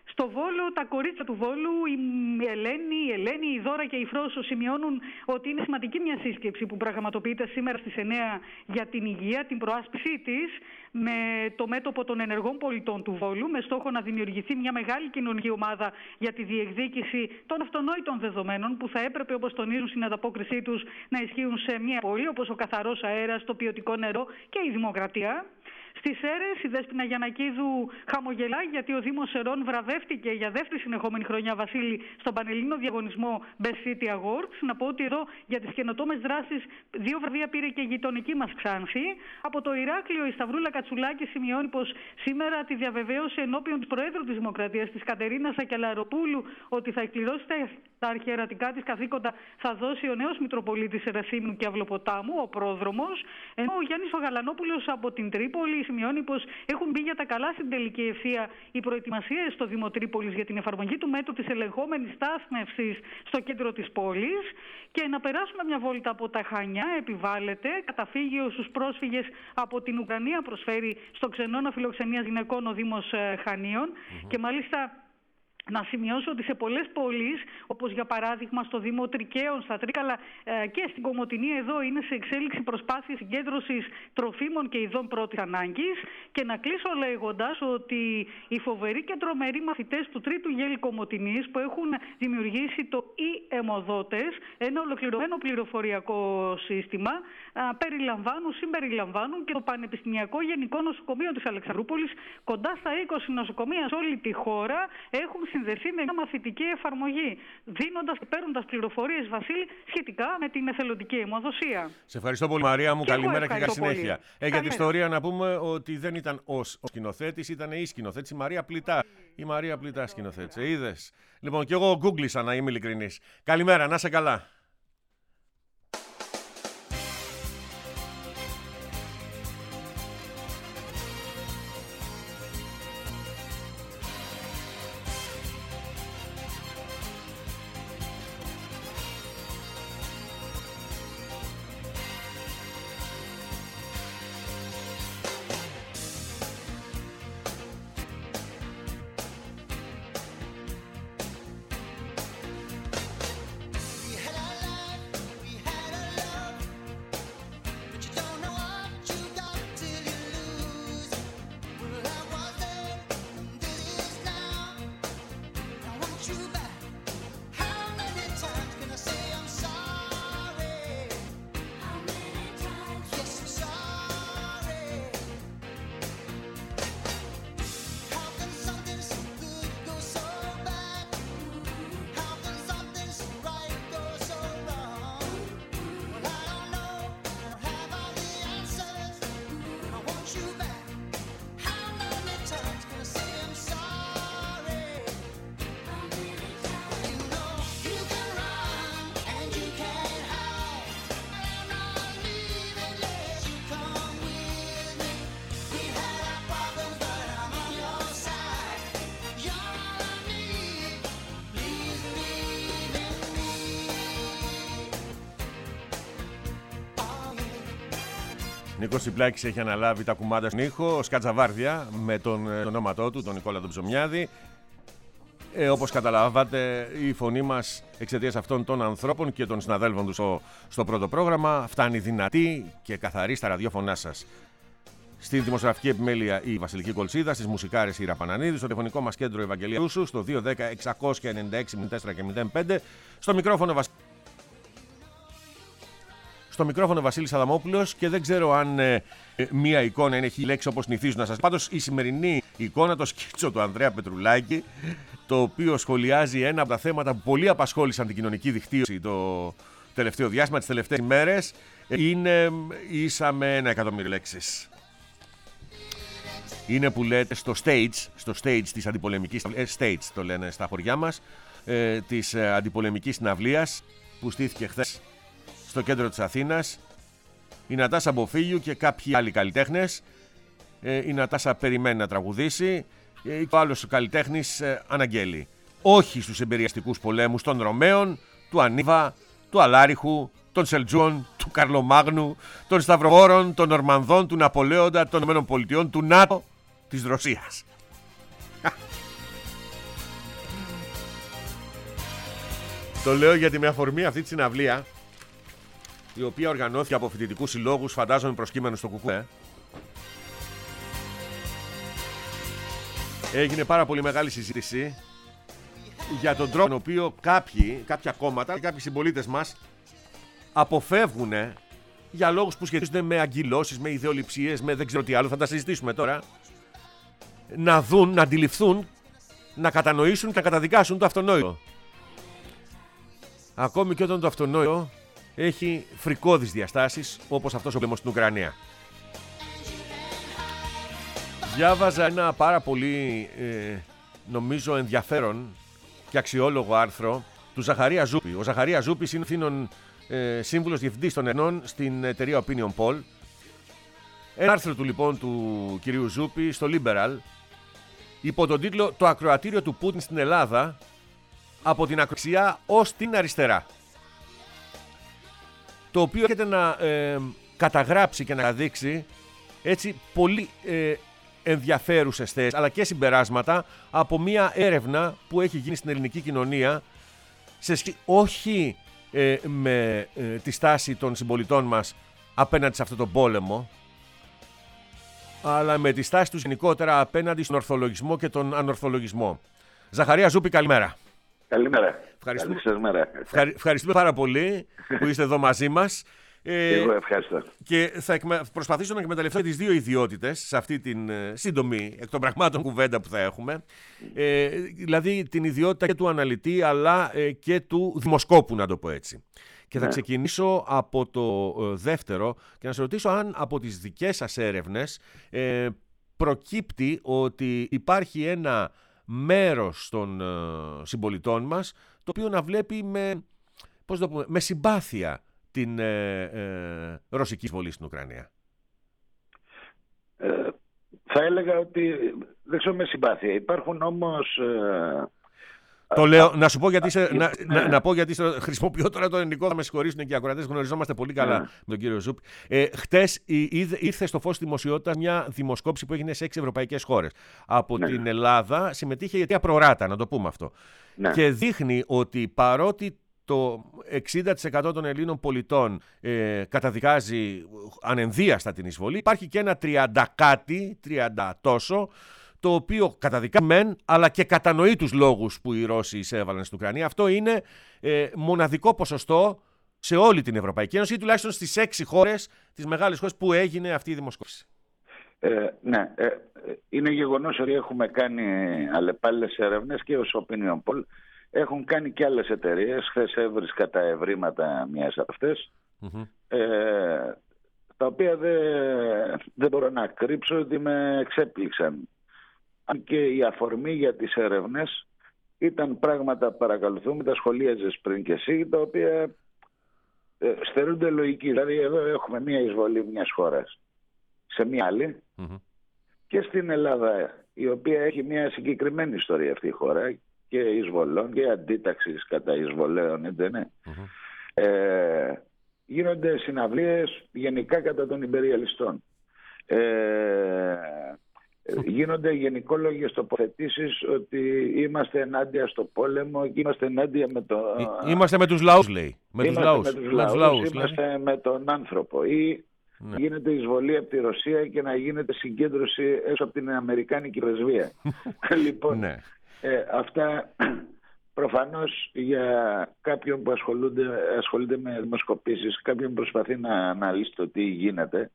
Στο Βόλο, τα κορίτσια του Βόλου, η Ελένη, η Ελένη, η Δώρα και η Φρόσο σημειώνουν ότι είναι σημαντική μια σύσκεψη που πραγματοποιείται σήμερα στις εννέα για την υγεία, την προάσπισή της, με το μέτωπο των ενεργών πολιτών του Βόλου, με στόχο να δημιουργηθεί μια μεγάλη κοινωνική ομάδα για τη διεκδίκηση των αυτονόητων δεδομένων που θα έπρεπε, όπως τονίζουν στην ανταπόκρισή τους, να ισχύουν σε μια πόλη, όπως ο καθαρός αέρας, το ποιοτικό νερό και η δημοκρατία. Στις Σέρρες η Δέσποινα Γιαννακίδου χαμογελά γιατί ο Δήμος Σερών βραβεύτηκε για δεύτερη συνεχόμενη χρονιά, Βασίλη, στον πανελλήνιο διαγωνισμό Best City Awards. Να πω ότι εδώ για τις καινοτόμες δράσεις δύο βραβεία πήρε και η γειτονική μας Ξάνθη. Από το Ηράκλειο η Σταυρούλα Κατσουλάκη σημειώνει πως σήμερα τη διαβεβαίωσε ενώπιον της Προέδρου της Δημοκρατίας, της Κατερίνας Ακελαροπούλου, ότι θα εκπληρώσει τα αρχιερατικά της καθήκοντα, θα δώσει ο νέος Μητροπολίτης Ερασίμου και Αυλοποτάμου, ο πρόδρομος. Ενώ ο Γιάννης ο Γαλανόπουλος από την Τρίπολη σημειώνει πως έχουν μπει για τα καλά στην τελική ευθεία οι προετοιμασίες στο Δήμο Τρίπολης για την εφαρμογή του μέτρου της ελεγχόμενης στάθμευσης στο κέντρο της πόλης. Και να περάσουμε μια βόλτα από τα Χανιά, επιβάλλεται καταφύγιο στους πρόσφυγες από την Ουκρανία, προσφέρει στο ξενώνα φιλοξενίας γυναικών ο Δήμος Χανίων. Mm-hmm. Και μάλιστα να σημειώσω ότι σε πολλές πόλεις, όπως για παράδειγμα στο Δήμο Τρικαίων, στα Τρίκαλα ε, και στην Κομοτηνή, εδώ είναι σε εξέλιξη προσπάθειες συγκέντρωσης τροφίμων και ειδών πρώτης ανάγκης. Και να κλείσω λέγοντας ότι οι φοβεροί και τρομεροί μαθητές του τρίτου γέλη Κομοτηνής που έχουν δημιουργήσει το e-αιμοδότες, ένα ολοκληρωμένο πληροφοριακό σύστημα, ε, περιλαμβάνουν, συμπεριλαμβάνουν και το Πανεπιστημιακό Γενικό Νοσοκομείο της Αλεξανδρούπολης. Κοντά στα είκοσι νοσοκομεία σε όλη τη χώρα έχουν συνδεθεί με μια μαθητική εφαρμογή, δίνοντας και παίρνοντας πληροφορίες, Βασίλη, σχετικά με την εθελοντική αιμοδοσία. Σε ευχαριστώ πολύ, Μαρία μου. Και καλημέρα και καλή συνέχεια. Ε, για την ιστορία να πούμε ότι δεν ήταν ως ο σκηνοθέτης, ήταν η σκηνοθέτης, η Μαρία Πλητά. Η Μαρία Πλητά σκηνοθέτησε. Είδες. Λοιπόν, και εγώ γκούγκλισα, να είμαι ειλικρινής. Καλημέρα, να είσαι καλά. Νίκος Τσιπλάκης έχει αναλάβει τα κουμάντα στον ήχο, ο Σκατζαβάρδια με τον, τον ονόματό του, τον Νικόλα τον Ψωμιάδη. Ε, όπως καταλάβατε, η φωνή μας εξαιτίας αυτών των ανθρώπων και των συναδέλφων του στο, στο πρώτο πρόγραμμα φτάνει δυνατή και καθαρή στα ραδιόφωνά σας. Στην δημοσιογραφική επιμέλεια η Βασιλική Κολσίδα, στις μουσικάρες η Ραπανανίδη, στο τηλεφωνικό μας κέντρο η Ευαγγελία Ρούσου, στο δύο ένα μηδέν έξι εννιά έξι μηδέν τέσσερα και μηδέν πέντε, στο μικρόφωνο Βασίλη. Στο μικρόφωνο Βασίλης Αδαμόπουλος και δεν ξέρω αν ε, ε, μία εικόνα είναι χίλια λέξεις όπως συνηθίζουν να σας. Πάντως η σημερινή εικόνα, το σκίτσο του Ανδρέα Πετρουλάκη, το οποίο σχολιάζει ένα από τα θέματα που πολύ απασχόλησαν την κοινωνική δικτύωση το τελευταίο διάστημα, τις τελευταίες ημέρες, είναι ίσα με ένα εκατομμύριο λέξεις. Είναι που λέτε στο stage, στο stage της αντιπολεμικής, ε, stage το λένε στα χωριά μας, ε, της ε, αντιπολεμικής συναυλίας που στήθηκε χθες στο κέντρο της Αθήνας, η Νατάσα Μποφίλιου και κάποιοι άλλοι καλλιτέχνες. Ε, η Νατάσα περιμένει να τραγουδήσει ε, και ο άλλος καλλιτέχνης ε, αναγγέλει. Όχι στους εμπειριαστικούς πολέμους των Ρωμαίων, του Ανίβα, του Αλάριχου, των Σελτζούων, του Καρλομάγνου, των Σταυροβόρων, των Ορμανδών, του Ναπολέοντα, των ΗΠΑ, του ΝΑΤΟ, της Ρωσίας. Το λέω γιατί με αφορμή αυτή τη συναυλία, η οποία οργανώθηκε από φοιτητικούς συλλόγους, φαντάζομαι προσκύμενους στο Κουκουέ, έγινε πάρα πολύ μεγάλη συζήτηση για τον τρόπο τον οποίο κάποιοι, κάποια κόμματα και κάποιοι συμπολίτες μας αποφεύγουν για λόγους που σχετίζονται με αγκυλώσεις, με ιδεολειψίες, με δεν ξέρω τι άλλο, θα τα συζητήσουμε τώρα, να δουν, να αντιληφθούν, να κατανοήσουν και να καταδικάσουν το αυτονόητο. Ακόμη και όταν το αυτονόητο έχει φρικώδεις διαστάσεις, όπως αυτός ο πόλεμος στην Ουκρανία. Διάβαζα ένα πάρα πολύ ε, νομίζω ενδιαφέρον και αξιόλογο άρθρο του Ζαχαρία Ζούπη. Ο Ζαχαρία Ζούπης είναι ευθύνων ε, σύμβουλος διευθυντής των Ερευνών στην εταιρεία Opinion Poll. Ένα άρθρο του λοιπόν του κυρίου Ζούπη στο Liberal υπό τον τίτλο «Το ακροατήριο του Πούτιν στην Ελλάδα από την ακροδεξιά ως την αριστερά», το οποίο έρχεται να ε, καταγράψει και να καταδείξει έτσι πολύ ε, ενδιαφέρουσες θέσεις αλλά και συμπεράσματα από μια έρευνα που έχει γίνει στην ελληνική κοινωνία σε σχ... όχι ε, με ε, τη στάση των συμπολιτών μας απέναντι σε αυτόν τον πόλεμο, αλλά με τη στάση τους γενικότερα απέναντι στον ορθολογισμό και τον ανορθολογισμό. Ζαχαρία Ζούπη, καλημέρα. Καλημέρα. Ευχαριστούμε, Καλή σας μέρα. ευχαρι... Ευχαριστούμε πάρα πολύ που είστε εδώ μαζί μας. Ε, Εγώ ευχαριστώ. Και θα εκμε... προσπαθήσω να εκμεταλλευτώ τις δύο ιδιότητες σε αυτή την ε, σύντομη εκ των πραγμάτων κουβέντα που θα έχουμε. Ε, δηλαδή την ιδιότητα και του αναλυτή αλλά ε, και του δημοσκόπου, να το πω έτσι. Και θα ναι. ξεκινήσω από το ε, δεύτερο και να σας ρωτήσω αν από τις δικές σας έρευνες ε, προκύπτει ότι υπάρχει ένα μέρος των ε, συμπολιτών μας το οποίο να βλέπει με, πώς το πούμε, με συμπάθεια την ε, ε, ρωσική εισβολή στην Ουκρανία. Ε, θα έλεγα ότι δεν ξέρω με συμπάθεια. Υπάρχουν όμως... Ε, το λέω, να σου πω γιατί, σε, α, να, ναι. να, να πω γιατί σε, χρησιμοποιώ τώρα το ελληνικό, θα με συγχωρήσουν και οι ακροατές, γνωριζόμαστε πολύ καλά ναι. με τον κύριο Ζούπη. Ε, χτες ήρθε στο φως της δημοσιότητας μια δημοσκόπηση που έγινε σε έξι ευρωπαϊκές χώρες. Από ναι. την Ελλάδα συμμετείχε η αιτία Προράτα, να το πούμε αυτό. Ναι. Και δείχνει ότι παρότι το εξήντα τοις εκατό των Ελλήνων πολιτών ε, καταδικάζει ανενδίαστα την εισβολή, υπάρχει και ένα τριάντα κάτι, τριάντα τόσο, το οποίο καταδικάζει μεν, αλλά και κατανοεί τους λόγους που οι Ρώσοι εισέβαλαν στην Ουκρανία. Αυτό είναι ε, μοναδικό ποσοστό σε όλη την Ευρωπαϊκή Ένωση ή τουλάχιστον στις έξι χώρες, τις μεγάλες χώρες που έγινε αυτή η δημοσκόπηση. Ε, ναι, ε, είναι γεγονός ότι έχουμε κάνει αλλεπάλληλες έρευνες και ως Opinion Poll. Έχουν κάνει και άλλες εταιρείες. Χθες έβρισκα τα ευρήματα μιας από αυτές, mm-hmm. ε, τα οποία δεν, δεν μπορώ να κρύψω ότι με εξέπληξαν. Αν και η αφορμή για τις έρευνες ήταν πράγματα, παρακαλουθούμε, τα σχολίαζες πριν και εσύ, τα οποία ε, στερούνται λογική. Δηλαδή εδώ έχουμε μια εισβολή μιας χώρας σε μια άλλη, mm-hmm. και στην Ελλάδα, η οποία έχει μια συγκεκριμένη ιστορία αυτή η χώρα, και εισβολών και αντίταξης κατά εισβολέων, δεν είναι. Mm-hmm. Ε, γίνονται συναυλίες γενικά κατά των υπεριαλιστών. Ε, γίνονται γενικόλογες τοποθετήσεις ότι είμαστε ενάντια στο πόλεμο και είμαστε ενάντια με το... Είμαστε με τους λαούς, λέει. Με τους λαούς. Με τους λαούς, λαούς είμαστε λέει. με τον άνθρωπο. Ή ναι. γίνεται εισβολή από τη Ρωσία και να γίνεται συγκέντρωση έξω από την Αμερικάνικη πρεσβεία. Λοιπόν... Ναι. Ε, αυτά προφανώς για κάποιον που ασχολούνται, ασχολείται με δημοσκοπήσεις, κάποιον προσπαθεί να αναλύσει το τι γίνεται,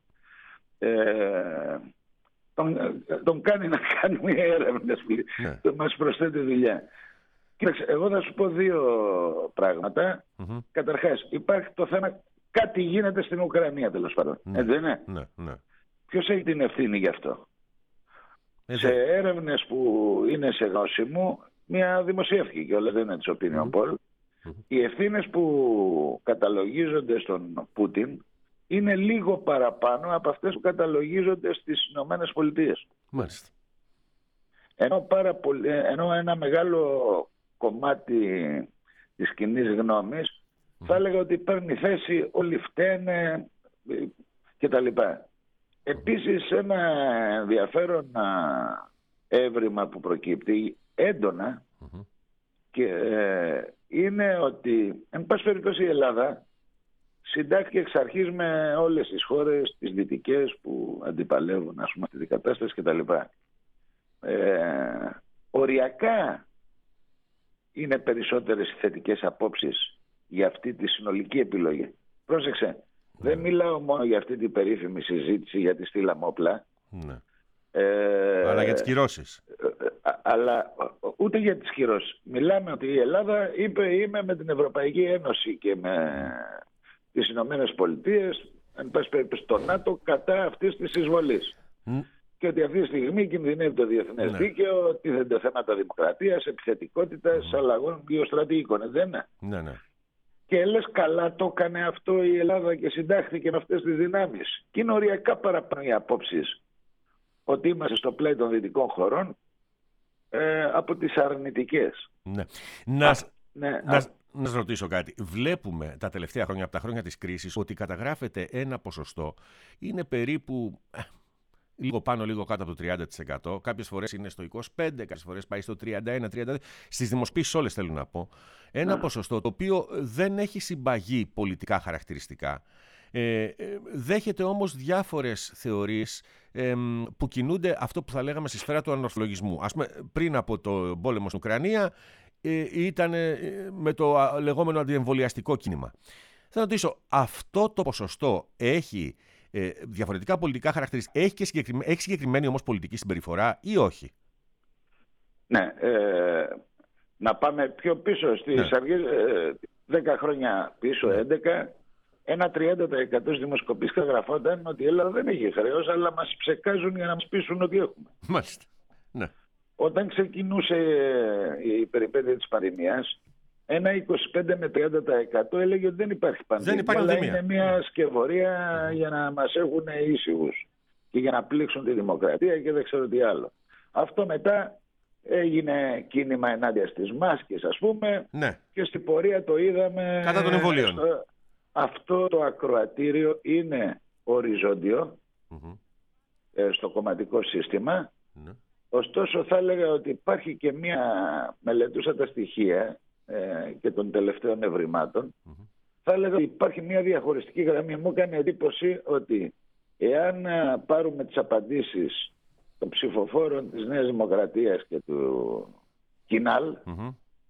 ε, τον, τον κάνει να κάνει μια έρευνα, ναι. μας προσθέτει δουλειά. Κοίταξε, εγώ θα σου πω δύο πράγματα. Mm-hmm. Καταρχάς, υπάρχει το θέμα, κάτι γίνεται στην Ουκρανία τέλος πάντων. Ναι. Ε, δεν είναι. Ναι, ναι. Ποιος έχει την ευθύνη γι' αυτό? Σε έρευνες που είναι σε γνώση μου, μια δημοσιεύτηκε και όλα δεν είναι της Opinion Poll. Mm-hmm. Οι ευθύνες που καταλογίζονται στον Πούτιν είναι λίγο παραπάνω από αυτές που καταλογίζονται στις Ηνωμένες Πολιτείες. Μάλιστα. Ενώ, πάρα πολύ, ενώ ένα μεγάλο κομμάτι της κοινής γνώμης mm-hmm. θα έλεγα ότι παίρνει θέση όλοι φταίνε κτλ. Επίσης ένα ενδιαφέρον έβριμα που προκύπτει έντονα mm-hmm. και ε, είναι ότι, εν πάση περιπτώσει, η Ελλάδα συντάχθηκε εξ αρχής με όλες τις χώρες, τις δυτικές που αντιπαλεύουν, ας πούμε, αυτή την κατάσταση κτλ. Ε, οριακά είναι περισσότερες οι θετικές απόψεις για αυτή τη συνολική επιλογή. Πρόσεξε, δεν μιλάω μόνο για αυτή την περίφημη συζήτηση για τη στείλαμε όπλα. Ναι. Ε, αλλά για τις κυρώσεις. Ε, αλλά ούτε για τις κυρώσεις. Μιλάμε ότι η Ελλάδα είπε είμαι με την Ευρωπαϊκή Ένωση και με τις Ηνωμένες Πολιτείες, εν πάση περιπτώσει το ΝΑΤΟ, κατά αυτής της εισβολής. Mm. Και ότι αυτή τη στιγμή κινδυνεύει το διεθνές ναι. δίκαιο, τίθενται θέματα δημοκρατίας, επιθετικότητας, mm. αλλαγών γεωστρατηγικών. Δεν είναι. Ναι, ναι. Και λες καλά το έκανε αυτό η Ελλάδα και συντάχθηκε με αυτές τις δυνάμεις. Και είναι οριακά παραπάνω οι απόψεις ότι είμαστε στο πλάι των δυτικών χωρών ε, από τις αρνητικές. Ναι. Να, Α, ναι, να, α... να σας ρωτήσω κάτι. Βλέπουμε τα τελευταία χρόνια, από τα χρόνια της κρίσης, ότι καταγράφεται ένα ποσοστό, είναι περίπου λίγο πάνω, λίγο κάτω από το τριάντα τοις εκατό. Κάποιες φορές είναι στο είκοσι πέντε τοις εκατό, κάποιες φορές πάει στο τριάντα ένα τριάντα δύο τοις εκατό. Στις δημοσπίσεις όλες θέλω να πω. Ένα ναι. ποσοστό το οποίο δεν έχει συμπαγή πολιτικά χαρακτηριστικά. Ε, δέχεται όμως διάφορες θεωρίες ε, που κινούνται αυτό που θα λέγαμε στη σφαίρα του ανορθολογισμού. Ας πούμε, πριν από το πόλεμο στην Ουκρανία ε, ήταν ε, με το α, λεγόμενο αντιεμβολιαστικό κίνημα. Θα ρωτήσω, αυτό το ποσοστό έχει ε, διαφορετικά πολιτικά χαρακτηριστικά, έχει, και συγκεκριμένη, έχει συγκεκριμένη όμως πολιτική συμπεριφορά ή όχι? Ναι, ε, να πάμε πιο πίσω στις ναι. αρχές, ε, δέκα χρόνια πίσω, έντεκα. Ένα τριάντα τοις εκατό στις δημοσκοπήσεις γραφόταν ότι η Ελλάδα δεν έχει χρέος, αλλά μας ψεκάζουν για να μας πείσουν ότι έχουμε. Μάλιστα. Ναι. Όταν ξεκινούσε η περιπέτεια της πανδημίας, ένα είκοσι πέντε με τριάντα τοις εκατό έλεγε ότι δεν υπάρχει πανδημία. Δεν υπάρχει αλλά πανδημία. Είναι μια σκευωρία mm. για να μας έχουν ήσυχους και για να πλήξουν τη δημοκρατία και δεν ξέρω τι άλλο. Αυτό μετά έγινε κίνημα ενάντια στις μάσκες, ας πούμε, ναι. και στην πορεία το είδαμε. Κατά των εμβολίων. Στο... Αυτό το ακροατήριο είναι οριζόντιο mm-hmm. ε, στο κομματικό σύστημα. Mm-hmm. Ωστόσο θα έλεγα ότι υπάρχει και μία, μελετούσα τα στοιχεία ε, και των τελευταίων ευρημάτων, mm-hmm. θα έλεγα ότι υπάρχει μία διαχωριστική γραμμή. Μου έκανε εντύπωση ότι εάν α, πάρουμε τις απαντήσεις των ψηφοφόρων της Νέας Δημοκρατίας και του Κινάλ, mm-hmm.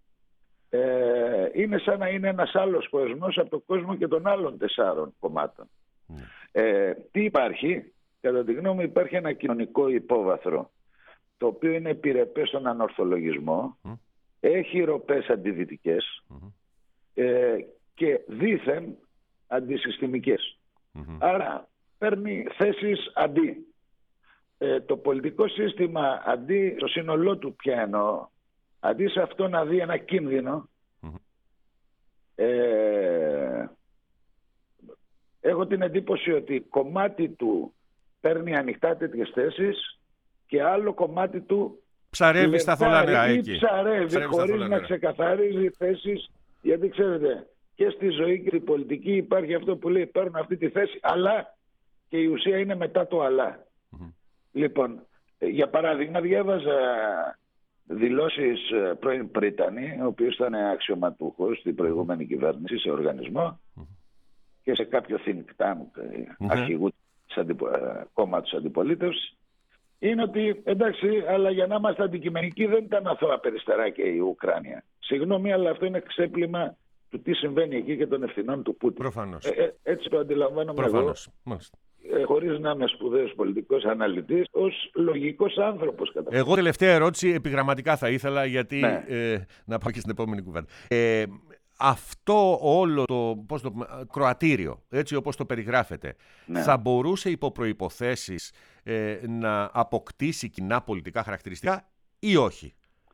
Ε, είναι σαν να είναι ένας άλλος κόσμος από τον κόσμο και των άλλων τεσσάρων κομμάτων. Mm. Ε, τι υπάρχει? Κατά τη γνώμη μου υπάρχει ένα κοινωνικό υπόβαθρο το οποίο είναι επιρρεπές στον ανορθολογισμό, mm. έχει ροπές αντιδυτικές mm. ε, και δήθεν αντισυστημικές. Mm-hmm. Άρα παίρνει θέσεις αντί. Ε, το πολιτικό σύστημα αντί στο σύνολό του πια εννοώ, αντί σε αυτό να δει ένα κίνδυνο, mm-hmm. ε, έχω την εντύπωση ότι κομμάτι του παίρνει ανοιχτά τέτοιες θέσεις και άλλο κομμάτι του ψαρεύει στα θολά νερά εκεί. Ψαρεύει, ψαρεύει χωρίς να ξεκαθαρίζει θέσεις, γιατί ξέρετε και στη ζωή και στην πολιτική υπάρχει αυτό που λέει παίρνουν αυτή τη θέση, αλλά και η ουσία είναι μετά το αλλά. Mm-hmm. Λοιπόν, για παράδειγμα διάβαζα δηλώσεις πρώην Πρίτανη, ο οποίος ήταν αξιωματούχος στην προηγούμενη κυβέρνηση σε οργανισμό mm-hmm. και σε κάποιο think tank mm-hmm. αρχηγού της αντιπο... κόμματος αντιπολίτευσης, είναι ότι εντάξει, αλλά για να είμαστε αντικειμενικοί δεν ήταν αθώα περιστεράκια η Ουκρανία. Συγγνώμη, αλλά αυτό είναι ξέπλυμα του τι συμβαίνει εκεί και των ευθυνών του Πούτιν. Προφανώς. Ε, ε, έτσι το αντιλαμβάνομαι Προφανώς. εγώ. Ε, χωρίς να είμαι σπουδαίος πολιτικός αναλυτής, ως λογικός άνθρωπος. Εγώ τελευταία ερώτηση επιγραμματικά θα ήθελα, γιατί ναι. ε, να πάω και στην επόμενη κουβέντα. Ε, αυτό όλο το, πώς το κροατήριο, έτσι όπως το περιγράφεται, ναι. θα μπορούσε υπό προϋποθέσεις ε, να αποκτήσει κοινά πολιτικά χαρακτηριστικά ή όχι?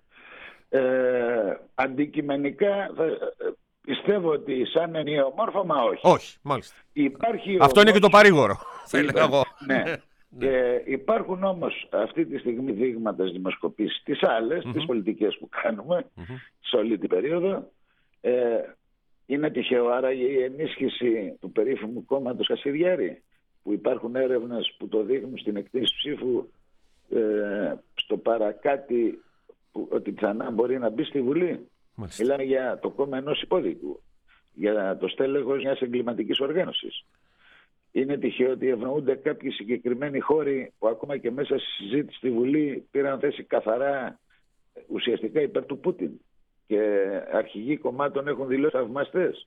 Ε, αντικειμενικά θα, πιστεύω ότι σαν ενιαιομόρφωμα όχι. Όχι, μάλιστα. Υπάρχει αυτό όμως... είναι και το παρήγορο, θα έλεγα εγώ. Ναι. Και υπάρχουν όμως αυτή τη στιγμή δείγματα στις δημοσκοπήσεις, τις άλλες, mm-hmm. τις πολιτικές που κάνουμε mm-hmm. σε όλη την περίοδο. Ε, είναι τυχαίο άραγε η ενίσχυση του περίφημου κόμματος Κασιδιάρη, που υπάρχουν έρευνες που το δείχνουν στην εκτίμηση ψήφου ε, στο παρακάτι που, ότι πιθανά μπορεί να μπει στη Βουλή. Μάλιστα. Μιλάμε για το κόμμα ενός υπόδικου, για το στέλεχος μιας εγκληματικής οργάνωσης. Είναι τυχαίο ότι ευνοούνται κάποιοι συγκεκριμένοι χώροι που ακόμα και μέσα στη συζήτηση στη Βουλή πήραν θέση καθαρά ουσιαστικά υπέρ του Πούτιν και αρχηγοί κομμάτων έχουν δηλώσει θαυμαστές.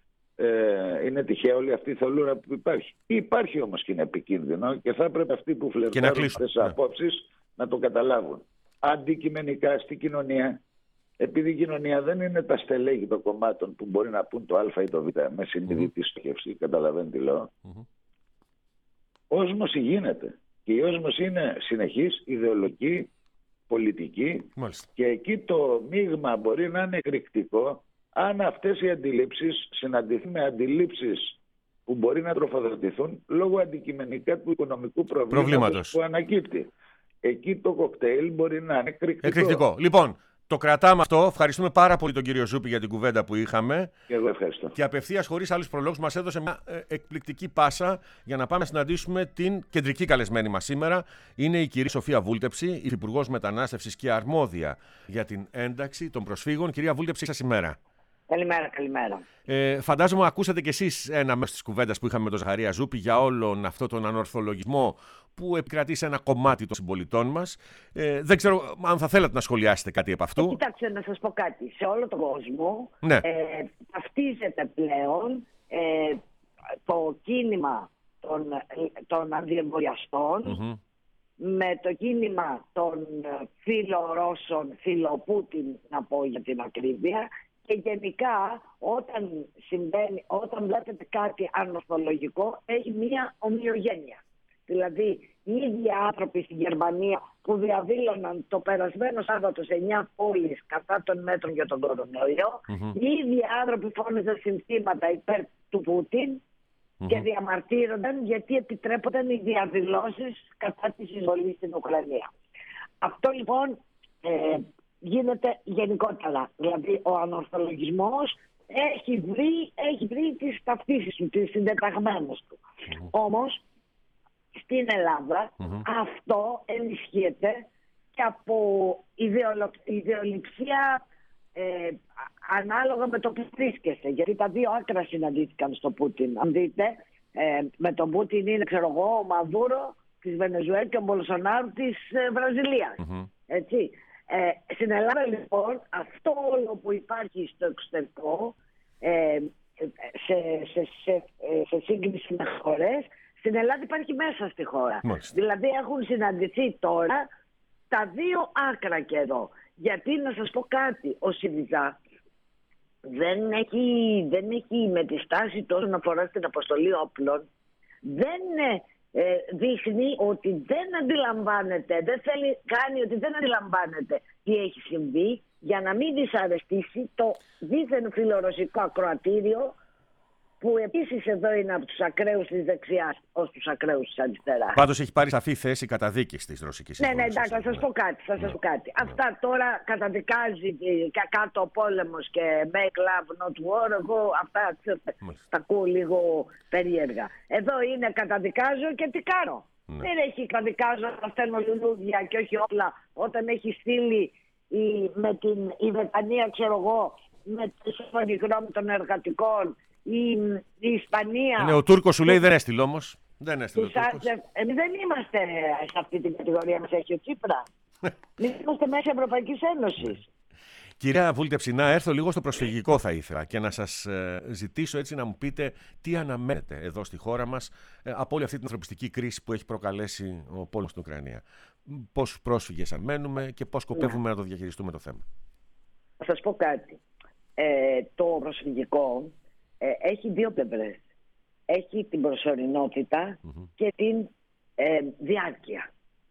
Ε, είναι τυχαίο όλη αυτή η θολούρα που υπάρχει. Υπάρχει όμως και είναι επικίνδυνο και θα πρέπει αυτοί που φλερτάρουν αυτές τις απόψεις να το καταλάβουν. Αντικειμενικά στη κοινωνία, επειδή η κοινωνία δεν είναι τα στελέχη των κομμάτων που μπορεί να πούν το Α ή το Β με συνειδητή στόχευση, καταλαβαίνει τι λέω. Mm-hmm. Όσμωση γίνεται. Και η όσμωση είναι συνεχής, ιδεολογική, πολιτική. Μάλιστα. Και εκεί το μείγμα μπορεί να είναι εκρηκτικό αν αυτές οι αντιλήψεις συναντηθούν με αντιλήψεις που μπορεί να τροφοδοτηθούν λόγω αντικειμενικά του οικονομικού προβλήματος που ανακύπτει. Εκεί το κοκτέιλ μπορεί να είναι εκρηκτικό. εκρηκτικό. Λοιπόν, το κρατάμε αυτό. Ευχαριστούμε πάρα πολύ τον κύριο Ζούπη για την κουβέντα που είχαμε. Και εγώ ευχαριστώ. Και απευθείας, χωρίς άλλους προλόγους, μας έδωσε μια ε, εκπληκτική πάσα για να πάμε να συναντήσουμε την κεντρική καλεσμένη μας σήμερα. Είναι η κυρία Σοφία Βούλτεψη, υφυπουργός Μετανάστευσης και αρμόδια για την ένταξη των προσφύγων. Κυρία Βούλτεψη, σας ημέρα. Καλημέρα, καλημέρα. Ε, φαντάζομαι ακούσατε κι εσείς ένα μέρος της κουβέντας που είχαμε με τον Ζαχαρία Ζούπη για όλον αυτό τον ανορθολογισμό που επικρατεί σε ένα κομμάτι των συμπολιτών μας. Ε, δεν ξέρω αν θα θέλατε να σχολιάσετε κάτι από αυτού. Ε, κοιτάξτε, να σας πω κάτι. Σε όλο τον κόσμο ναι. ε, ταυτίζεται πλέον ε, το κίνημα των, των αντιεμβολιαστών mm-hmm. με το κίνημα των φιλορώσων, φιλοπούτιν να πω για την ακρίβεια. Και γενικά όταν συμβαίνει, όταν βλέπετε κάτι ανορθολογικό, έχει μία ομοιογένεια. Δηλαδή, οι ίδιοι άνθρωποι στη Γερμανία που διαδήλωναν το περασμένο Σάββατο σε εννιά πόλεις κατά των μέτρων για τον κορονοϊό, mm-hmm. οι ίδιοι άνθρωποι φώναζαν συνθήματα υπέρ του Πούτιν mm-hmm. και διαμαρτύρονταν γιατί επιτρέπονταν οι διαδηλώσεις κατά της εισβολής στην Ουκρανία. Αυτό λοιπόν ε, γίνεται γενικότερα. Δηλαδή ο ανορθολογισμός έχει βρει, έχει βρει τις ταυτίσεις του, τις συντεταγμένες του. Mm-hmm. Όμως στην Ελλάδα mm-hmm. αυτό ενισχύεται και από ιδεολο... ιδεολειψία ε, ανάλογα με το που βρίσκεσαι. Γιατί τα δύο άκρα συναντήθηκαν στο Πούτιν. Αν δείτε, ε, με τον Πούτιν είναι, ξέρω εγώ, ο Μαδούρο της Βενεζουέλα και ο Μπολσονάρου της ε, Βραζιλίας. Mm-hmm. Έτσι. Ε, στην Ελλάδα λοιπόν αυτό όλο που υπάρχει στο εξωτερικό ε, σε, σε, σε, σε σύγκριση με χώρες, στην Ελλάδα υπάρχει μέσα στη χώρα. Μάλιστα. Δηλαδή έχουν συναντηθεί τώρα τα δύο άκρα και εδώ. Γιατί να σας πω κάτι, ο ΣΥΡΙΖΑ δεν έχει, δεν έχει με τη στάση του όσον αφορά στην αποστολή όπλων, δεν ε, δείχνει ότι δεν αντιλαμβάνεται, δεν θέλει, κάνει ότι δεν αντιλαμβάνεται τι έχει συμβεί για να μην δυσαρεστήσει το δίθεν φιλορωσικό ακροατήριο που επίσης εδώ είναι από τους ακραίους της δεξιάς ως τους ακραίους της αριστεράς. Πάντως έχει πάρει σαφή θέση καταδίκης της ρωσικής ναι, ναι, εντάξει, θα σας πω κάτι. Θα σας πω κάτι. Ναι. Αυτά τώρα καταδικάζει κάτω ο πόλεμος και make love not war. Εγώ αυτά τα ακούω λίγο περίεργα. Εδώ είναι καταδικάζω και τι κάνω. Ναι. Δεν έχει καταδικάζω να στέλνω λουλούδια και όχι όπλα όταν έχει στείλει η, με την η Βρετανία, ξέρω εγώ, με το σύμφωνη γνώμη των εργατικών. Η, η Ισπανία. Ναι, ο Τούρκος σου λέει δεν έστειλε όμως. Δεν έστειλε. Εμείς δεν είμαστε σε αυτή την κατηγορία, μας έχει ο Τσίπρα. Εμείς είμαστε μέσα Ευρωπαϊκής Ένωσης. Κυρία Βούλτεψη, να έρθω λίγο στο προσφυγικό θα ήθελα και να σας ε, ζητήσω έτσι να μου πείτε τι αναμένετε εδώ στη χώρα μας ε, από όλη αυτή την ανθρωπιστική κρίση που έχει προκαλέσει ο πόλεμος στην Ουκρανία. Πόσους πρόσφυγες αναμένουμε και πώς σκοπεύουμε ναι. να το διαχειριστούμε το θέμα. Θα σας πω κάτι. Ε, το προσφυγικό ε, έχει δύο πλευρές. Έχει την προσωρινότητα mm-hmm. και την ε, διάρκεια.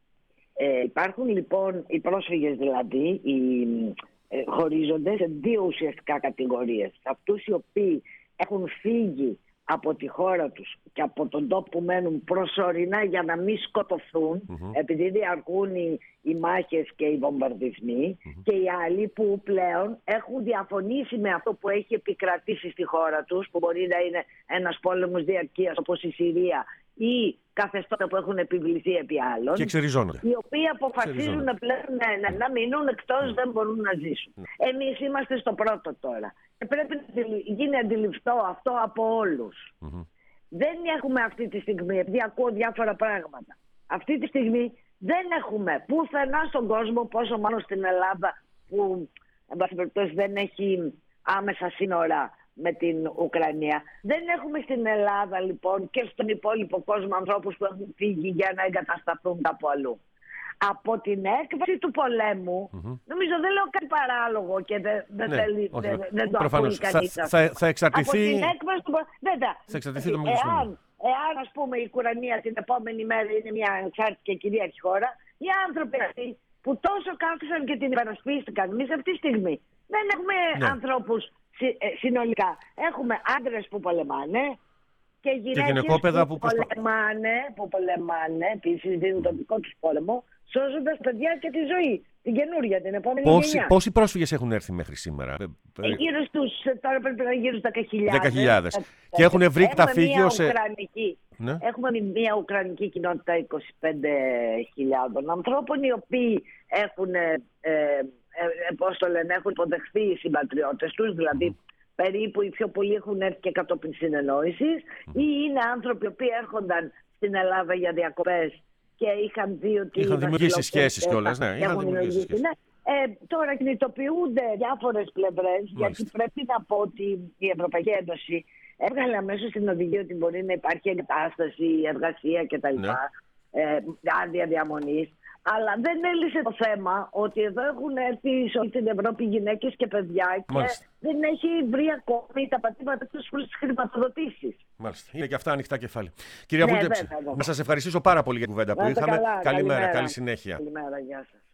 Ε, υπάρχουν λοιπόν οι πρόσφυγες, δηλαδή οι, ε, χωρίζονται σε δύο ουσιαστικά κατηγορίες. Αυτούς οι οποίοι έχουν φύγει από τη χώρα τους και από τον τόπο που μένουν προσωρινά για να μην σκοτωθούν mm-hmm. επειδή διαρκούν οι, οι μάχες και οι βομβαρδισμοί mm-hmm. και οι άλλοι που πλέον έχουν διαφωνήσει με αυτό που έχει επικρατήσει στη χώρα τους, που μπορεί να είναι ένας πόλεμος διαρκείας όπως η Συρία ή καθεστώτα που έχουν επιβληθεί επί άλλων. Και εξεριζώνονται. Οι οποίοι αποφασίζουν πλέον να, να, να μείνουν εκτός, mm. δεν μπορούν να ζήσουν. Mm. Εμείς είμαστε στο πρώτο τώρα. Και πρέπει να γίνει αντιληπτό αυτό από όλους. Mm-hmm. Δεν έχουμε αυτή τη στιγμή, επειδή ακούω διάφορα πράγματα. Αυτή τη στιγμή δεν έχουμε πουθενά στον κόσμο, πόσο μάλλον στην Ελλάδα, που εν πάση περιπτώσει δεν έχει άμεσα σύνορα με την Ουκρανία. Δεν έχουμε στην Ελλάδα λοιπόν και στον υπόλοιπο κόσμο ανθρώπους που έχουν φύγει για να εγκατασταθούν κάπου αλλού. Από την έκβαση του πολέμου, mm-hmm. νομίζω δεν λέω κάτι παράλογο και δεν, δεν, ναι, θέλει, όχι, δεν, δεν το ακούει κανείς. Θα, θα, θα εξαρτηθεί... Από την έκβαση του πολέμου... Βέβαια, θα εξαρτηθεί το μέγιστο. Εάν, εάν ας πούμε η Ουκρανία την επόμενη μέρα είναι μια ανεξάρτητη και κυρίαρχη χώρα, οι άνθρωποι αυτοί που τόσο κάθισαν και την υπερασπίστηκαν, εμείς αυτή τη στιγμή δεν έχουμε ναι. ανθρώπους συνολικά. Έχουμε άντρες που πολεμάνε και γυναίκες που, που πολεμάνε, που πολεμάνε, επίσης δίνουν τον δικό τους πόλεμο, σώζοντας παιδιά και τη ζωή, την καινούρια, την επόμενη πόσοι, γενιά. Πόσοι πρόσφυγες έχουν έρθει μέχρι σήμερα? Ε, γύρω στους, τώρα πρέπει να γύρω στους δέκα χιλιάδες. Και έχουν βρει καταφύγιο σε... Ναι. Έχουμε μια ουκρανική κοινότητα είκοσι πέντε χιλιάδων ανθρώπων, οι οποίοι έχουν... Ε, Ε, πώς το λένε, έχουν υποδεχθεί οι συμπατριώτες τους, δηλαδή mm. περίπου οι πιο πολλοί έχουν έρθει και κατόπιν συνεννόησης mm. ή είναι άνθρωποι που έρχονταν στην Ελλάδα για διακοπές και είχαν δει ότι είχαν δημιουργήσει σχέσεις κιόλας, ναι, είχαν δημιουργήσει σχέσεις. Ναι. Ε, τώρα κινητοποιούνται διάφορες πλευρές, γιατί πρέπει να πω ότι η Ευρωπαϊκή Ένωση έβγαλε αμέσως την οδηγία ότι μπορεί να υπάρχει εγκατάσταση, εργασία κτλ. Ναι. Ε, άδεια διαμονής. Αλλά δεν έλυσε το θέμα ότι εδώ έχουν έρθει σε όλη την Ευρώπη γυναίκες και παιδιά και μάλιστα. δεν έχει βρει ακόμη τα πατήματα τους προς τις χρηματοδοτήσεις. Μάλιστα. Είναι και αυτά ανοιχτά κεφάλαια. Κυρία ναι, Βούλτεψη, να σας ευχαριστήσω πάρα πολύ για την κουβέντα που είχαμε. Καλά, καλημέρα, καλή συνέχεια. Καλημέρα, γεια σας.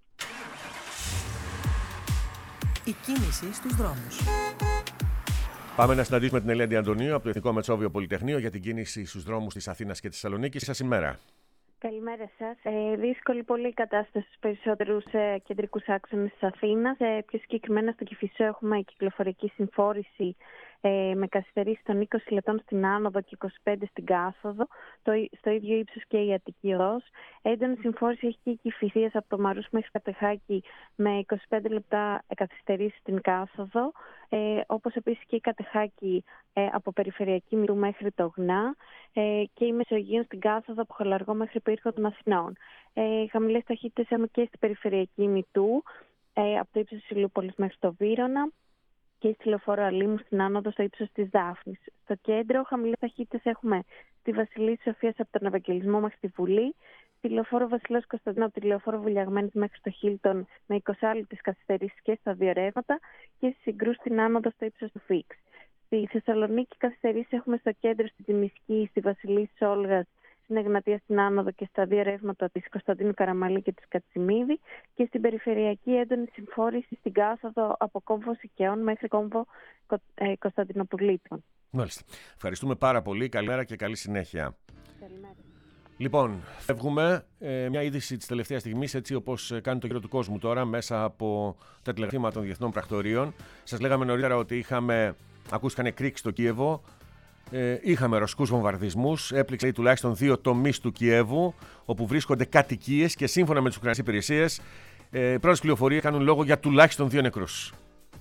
Η κίνηση στους δρόμους. Πάμε να συναντήσουμε την Ελένη Αντωνίου από το Εθνικό Μετσόβιο Πολυτεχνείο για την κίνηση στους δρόμους της Αθήνας και της Θεσσαλονίκης. Σας ημέρα. Καλημέρα σας. Ε, δύσκολη πολύ η κατάσταση στους περισσότερους ε, κεντρικούς άξονες της Αθήνας. Ε, πιο συγκεκριμένα στο Κηφισό έχουμε κυκλοφορική συμφόρηση ε, με καθυστερήσεις των είκοσι λεπτών στην άνοδο και είκοσι πέντε στην κάθοδο, το, στο ίδιο ύψος και η Αττική Οδός. Έντονη συμφόρηση έχει και η Κηφισίας από το Μαρούς μέχρι Κατεχάκη με είκοσι πέντε λεπτά καθυστερήσεις στην κάθοδο, ε, όπως επίσης και η Κατεχάκη ε, από Περιφερειακή Μητού μέχρι το Γνά ε, και η Μεσογείων στην κάθοδο από Χαλαργό μέχρι Πύργο των Αθηνών. Ε, χαμηλές ταχύτητες έχουμε και στην Περιφερειακή Μητού ε, από το ύψος της Ηλιούπολης μέχρι το Βύρωνα και στη Λεωφόρο Αλήμου στην άνοδο στο ύψος της Δάφνης. Στο κέντρο, χαμηλές ταχύτητες έχουμε στη Βασιλής Σοφίας από τον Ευαγγελισμό μέχρι τη Βουλή, στη Λεωφόρο Βασιλός Κωνσταντίνου από τη Λεωφόρο Βουλιαγμένης μέχρι το Χίλτον με είκοσι λεπτές καθυστερήσεις και στα δύο ρεύματα και στη Συγκρού στην άνοδο στο ύψος του Φίξ. Στη Θεσσαλονίκη καθυστερήσεις έχουμε στο κέντρο, στη Τζιμισκή, στη Βασιλής Όλγας, στην Εγνατία στην άνοδο και στα δύο ρεύματα της Κωνσταντίνου Καραμαλή και της Κατσιμίδη και στην περιφερειακή έντονη συμφόρηση στην κάθοδο από κόμβο Σικαιών μέχρι κόμβο ε, Κωνσταντινοπουλίτων. Μάλιστα. Ευχαριστούμε πάρα πολύ. Καλημέρα και καλή συνέχεια. Καλημέρα. Λοιπόν, φεύγουμε. Ε, μια είδηση της τελευταίας στιγμής, έτσι όπως κάνει το γύρο του κόσμου τώρα, μέσα από τα τηλεγραφήματα των διεθνών πρακτορείων. Σας λέγαμε νωρίτερα ότι είχαμε, ακούστηκαν εκρήξεις στο Κίεβο. Ε, είχαμε ρωσικούς βομβαρδισμούς, έπληξε τουλάχιστον δύο τομείς του Κιέβου, όπου βρίσκονται κατοικίες και σύμφωνα με τις Ουκρανικές υπηρεσίες, ε, οι πρώτες πληροφορίες κάνουν λόγο για τουλάχιστον δύο νεκρούς.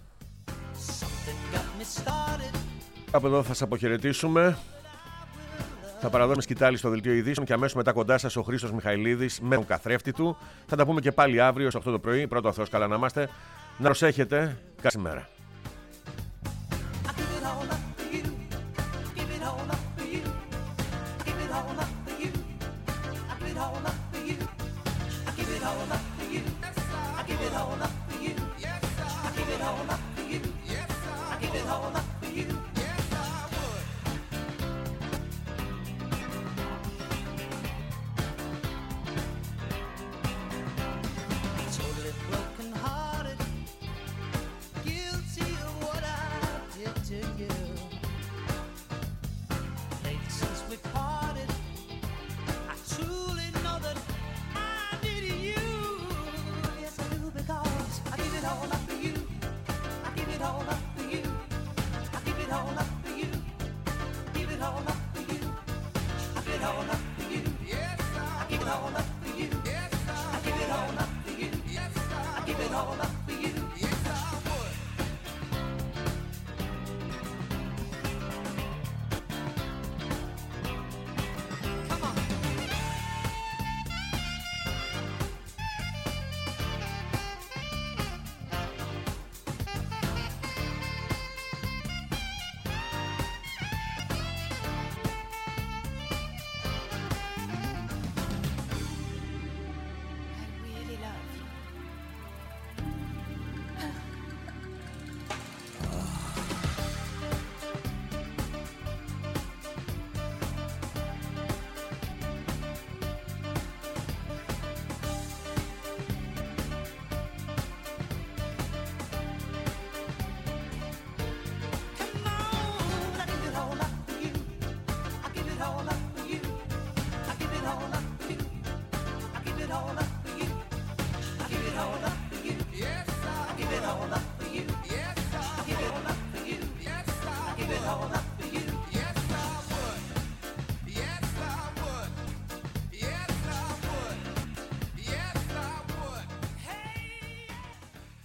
Από εδώ θα σας αποχαιρετήσουμε. Θα παραδώσουμε σκητάλη στο δελτίο ειδήσεων και αμέσως μετά κοντά σας ο Χρήστος Μιχαηλίδης με τον καθρέφτη του. Θα τα πούμε και πάλι αύριο στις οκτώ το πρωί. Πρώτο ο Θεός, καλά να είμαστε. Να προσέχετε. Καλή ημέρα.